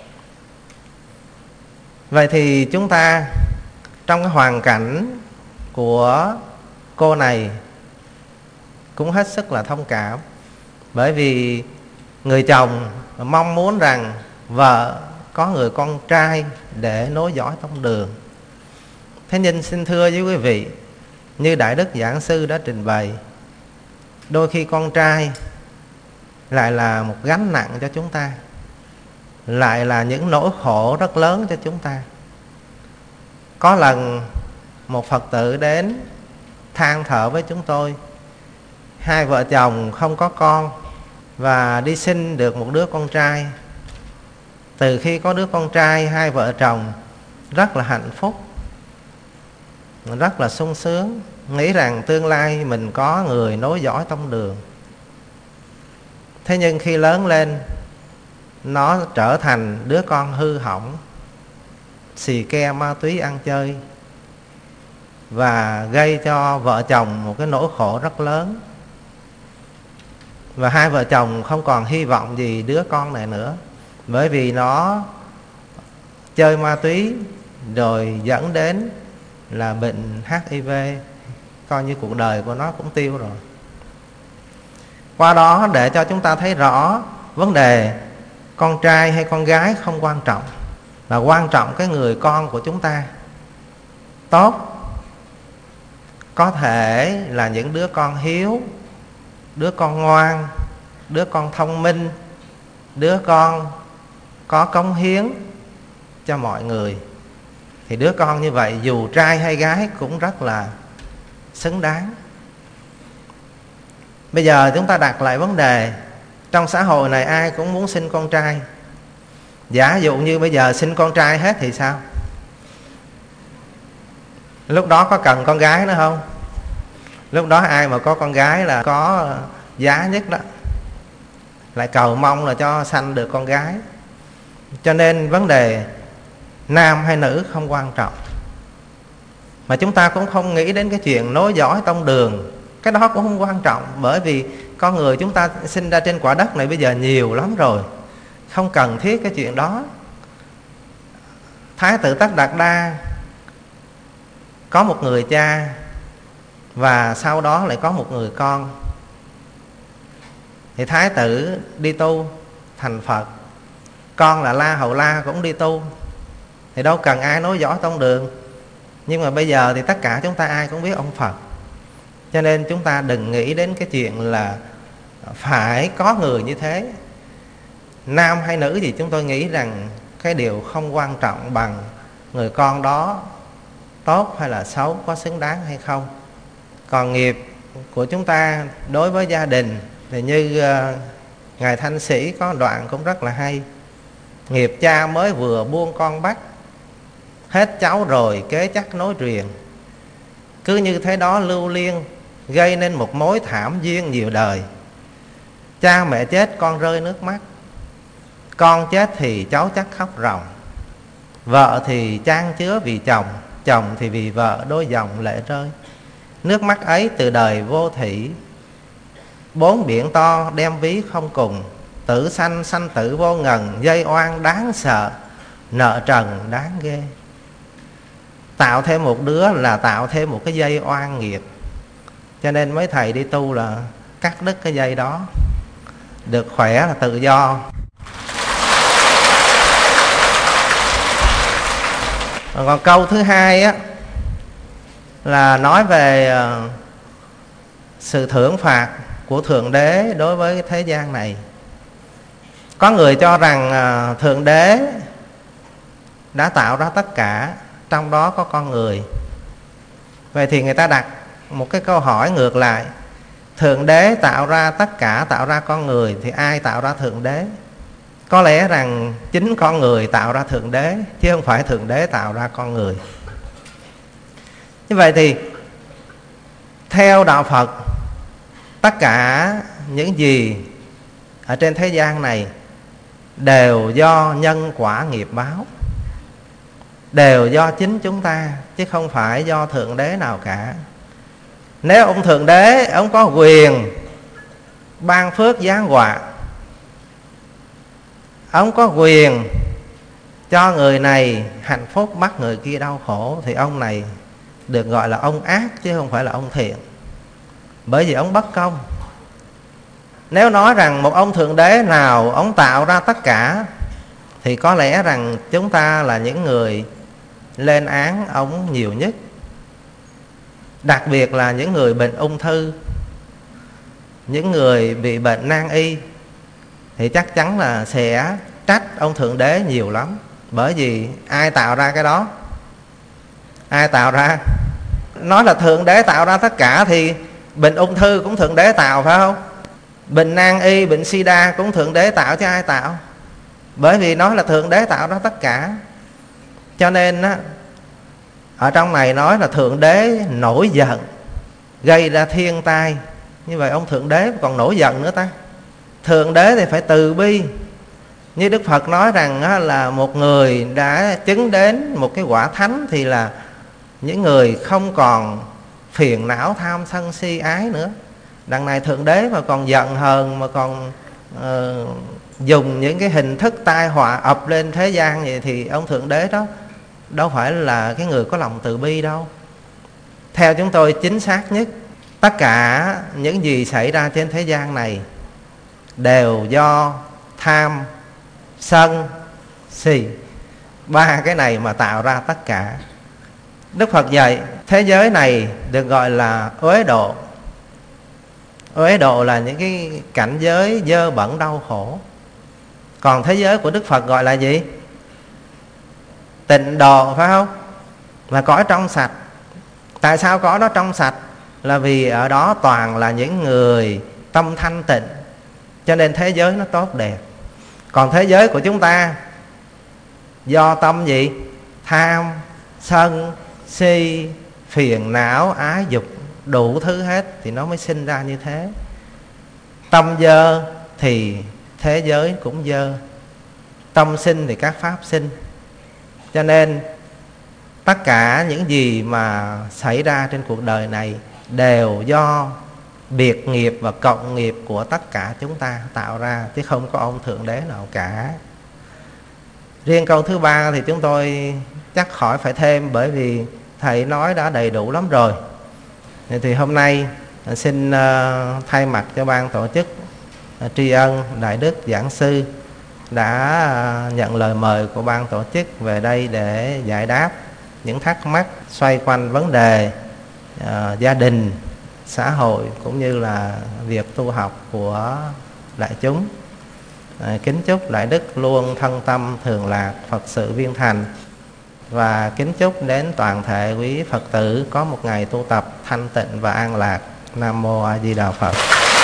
Vậy thì chúng ta trong cái hoàn cảnh của cô này cũng hết sức là thông cảm, bởi vì người chồng mong muốn rằng vợ có người con trai để nối dõi tông đường. Thế nhưng xin thưa với quý vị, như Đại Đức Giảng Sư đã trình bày, đôi khi con trai lại là một gánh nặng cho chúng ta, lại là những nỗi khổ rất lớn cho chúng ta. Có lần một Phật tử đến than thở với chúng tôi, hai vợ chồng không có con và đi sinh được một đứa con trai. Từ khi có đứa con trai, hai vợ chồng rất là hạnh phúc, rất là sung sướng, nghĩ rằng tương lai mình có người nối dõi tông đường. Thế nhưng khi lớn lên, nó trở thành đứa con hư hỏng, xì ke ma túy ăn chơi, và gây cho vợ chồng một cái nỗi khổ rất lớn. Và hai vợ chồng không còn hy vọng gì đứa con này nữa, bởi vì nó chơi ma túy rồi dẫn đến là bệnh H I V, coi như cuộc đời của nó cũng tiêu rồi. Qua đó để cho chúng ta thấy rõ vấn đề con trai hay con gái không quan trọng, mà quan trọng cái người con của chúng ta tốt. Có thể là những đứa con hiếu, đứa con ngoan, đứa con thông minh, đứa con có cống hiến cho mọi người. Thì đứa con như vậy dù trai hay gái cũng rất là xứng đáng. Bây giờ chúng ta đặt lại vấn đề, trong xã hội này ai cũng muốn sinh con trai. Giả dụ như bây giờ sinh con trai hết thì sao? Lúc đó có cần con gái nữa không? Lúc đó ai mà có con gái là có giá nhất đó, lại cầu mong là cho sanh được con gái. Cho nên vấn đề nam hay nữ không quan trọng, mà chúng ta cũng không nghĩ đến cái chuyện nối dõi tông đường. Cái đó cũng không quan trọng, bởi vì con người chúng ta sinh ra trên quả đất này bây giờ nhiều lắm rồi, không cần thiết cái chuyện đó. Thái tử Tất Đạt Đa có một người cha, và sau đó lại có một người con. Thì thái tử đi tu thành Phật, con là La Hầu La cũng đi tu, thì đâu cần ai nối dõi tông đường. Nhưng mà bây giờ thì tất cả chúng ta ai cũng biết ông Phật, cho nên chúng ta đừng nghĩ đến cái chuyện là phải có người như thế. Nam hay nữ gì chúng tôi nghĩ rằng cái điều không quan trọng bằng người con đó tốt hay là xấu, có xứng đáng hay không. Còn nghiệp của chúng ta đối với gia đình thì như uh, Ngài Thanh Sĩ có đoạn cũng rất là hay. Nghiệp cha mới vừa buông con bắt, hết cháu rồi kế chắc nối truyền. Cứ như thế đó lưu liên, gây nên một mối thảm duyên nhiều đời. Cha mẹ chết con rơi nước mắt, con chết thì cháu chắc khóc ròng. Vợ thì chan chứa vì chồng, chồng thì vì vợ đôi dòng lệ rơi. Nước mắt ấy từ đời vô thủy, bốn biển to đem ví không cùng. Tử sanh sanh tử vô ngần, dây oan đáng sợ, nợ trần đáng ghê. Tạo thêm một đứa là tạo thêm một cái dây oan nghiệp. Cho nên mấy thầy đi tu là cắt đứt cái dây đó, được khỏe là tự do. Còn câu thứ hai á, là nói về uh, sự thưởng phạt của Thượng Đế đối với thế gian này. Có người cho rằng uh, Thượng Đế đã tạo ra tất cả, trong đó có con người. Vậy thì người ta đặt một cái câu hỏi ngược lại: Thượng Đế tạo ra tất cả, tạo ra con người, thì ai tạo ra Thượng Đế? Có lẽ rằng chính con người tạo ra Thượng Đế, chứ không phải Thượng Đế tạo ra con người. Như vậy thì theo đạo Phật, tất cả những gì ở trên thế gian này đều do nhân quả nghiệp báo, đều do chính chúng ta, chứ không phải do Thượng Đế nào cả. Nếu ông Thượng Đế, ông có quyền ban phước giáng họa, ông có quyền cho người này hạnh phúc, bắt người kia đau khổ, thì ông này được gọi là ông ác, chứ không phải là ông thiện, bởi vì ông bất công. Nếu nói rằng một ông Thượng Đế nào ông tạo ra tất cả, thì có lẽ rằng chúng ta là những người lên án ông nhiều nhất. Đặc biệt là những người bệnh ung thư. những người bị bệnh nan y thì chắc chắn là sẽ trách ông Thượng Đế nhiều lắm. Bởi vì ai tạo ra cái đó? Ai tạo ra? Nói là Thượng Đế tạo ra tất cả thì bệnh ung thư cũng Thượng Đế tạo, phải không? Bệnh nan y, bệnh sida cũng Thượng Đế tạo chứ ai tạo? Bởi vì nói là Thượng Đế tạo ra tất cả. Cho nên á, ở trong này nói là Thượng Đế nổi giận gây ra thiên tai. Như vậy ông Thượng Đế còn nổi giận nữa ta? Thượng Đế thì phải từ bi. Như Đức Phật nói rằng á, là một người đã chứng đến một cái quả thánh thì là những người không còn phiền não tham sân si ái nữa. Đằng này Thượng Đế mà còn giận hờn, mà còn uh, dùng những cái hình thức tai họa ập lên thế gian vậy, thì ông Thượng Đế đó đâu phải là cái người có lòng từ bi đâu. Theo chúng tôi chính xác nhất, tất cả những gì xảy ra trên thế gian này đều do tham, sân, si, ba cái này mà tạo ra tất cả. Đức Phật dạy thế giới này được gọi là uế độ. Uế độ là những cái cảnh giới dơ bẩn đau khổ. Còn thế giới của Đức Phật gọi là gì? Tịnh độ, phải không? Là cõi trong sạch. Tại sao cõi đó trong sạch? Là vì ở đó toàn là những người tâm thanh tịnh, cho nên thế giới nó tốt đẹp. Còn thế giới của chúng ta do tâm gì? Tham, sân, si, phiền não, ái dục, đủ thứ hết thì nó mới sinh ra như thế. Tâm dơ thì thế giới cũng dơ. Tâm sinh thì các pháp sinh. Cho nên tất cả những gì mà xảy ra trên cuộc đời này đều do biệt nghiệp và cộng nghiệp của tất cả chúng ta tạo ra, chứ không có ông Thượng Đế nào cả. Riêng câu thứ ba thì chúng tôi chắc khỏi phải thêm, bởi vì thầy nói đã đầy đủ lắm rồi. Thì hôm nay xin thay mặt cho ban tổ chức tri ân Đại Đức Giảng Sư đã nhận lời mời của ban tổ chức về đây để giải đáp những thắc mắc xoay quanh vấn đề uh, gia đình, xã hội cũng như là việc tu học của đại chúng. À, kính chúc Đại Đức luôn thân tâm thường lạc, Phật sự viên thành. Và kính chúc đến toàn thể quý Phật tử có một ngày tu tập thanh tịnh và an lạc. Nam Mô A Di Đà Phật.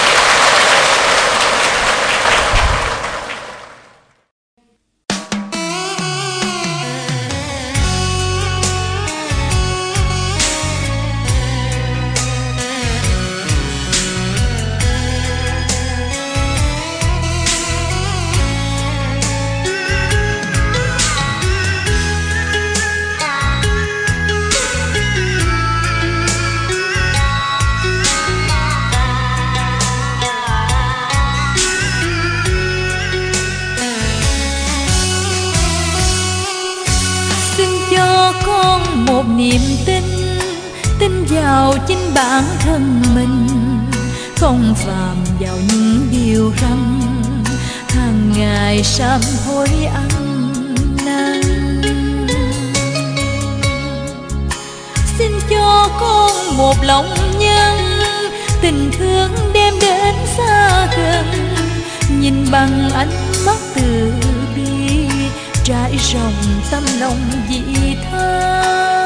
Một niềm tin, tin vào chính bản thân mình, không phạm vào những điều răn hàng ngày sám hối ăn năn. Xin cho con một lòng nhân, tình thương đem đến xa gần, nhìn bằng ánh mắt từ bi, trải rộng tâm lòng vị tha.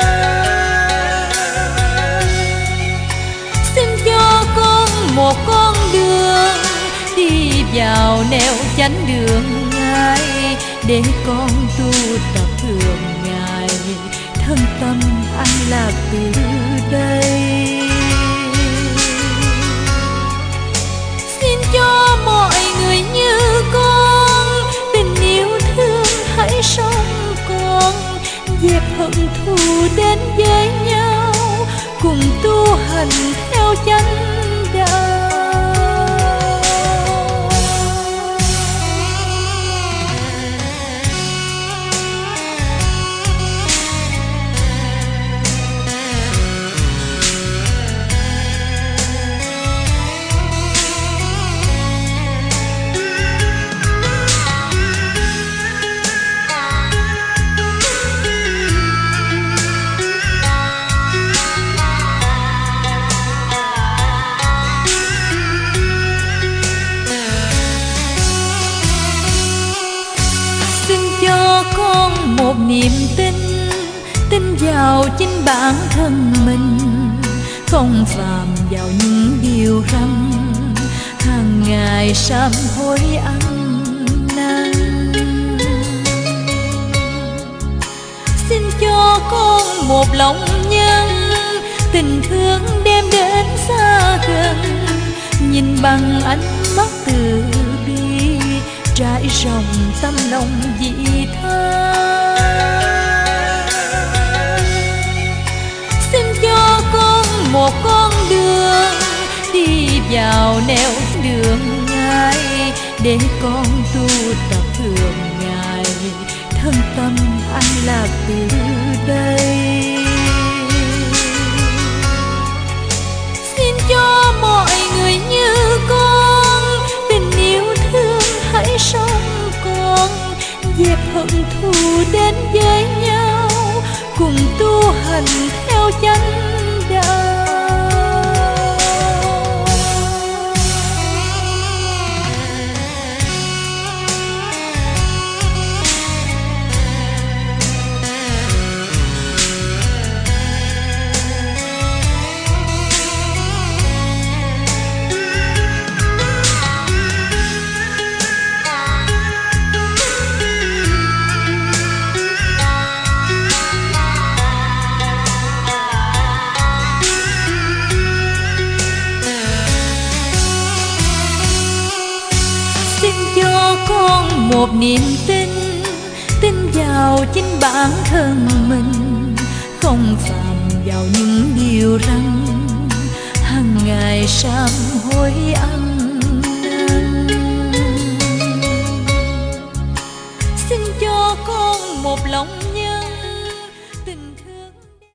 Xin cho con một con đường đi vào nẻo chánh đường Ngài, để con tu tập thường ngày, thân tâm an lạc từ đây. Xin cho mọi người như con, tình yêu thương hãy sống con, dẹp hận thù đến với nhau, cùng tu hành theo chánh đạo. niềm tin, tin vào chính bản thân mình, không phàm vào những điều răn, hàng ngày sám hối ăn năn. Xin cho con một lòng nhân, tình thương đem đến xa gần, nhìn bằng ánh mắt từ bi, trải rộng tâm lòng vị tha. Xin cho con một con đường, đi vào nẻo đường Ngài, để con tu tập thường ngày, thân tâm an lạc từ đây. Xin cho mọi người như con, tình yêu thương hãy sống con, dẹp hận thù đến với nhau, cùng tu hành theo chánh đạo. Con một niềm tin, tin vào chính bản thân mình, không phạm vào những điều răn, hàng ngày sám hối ăn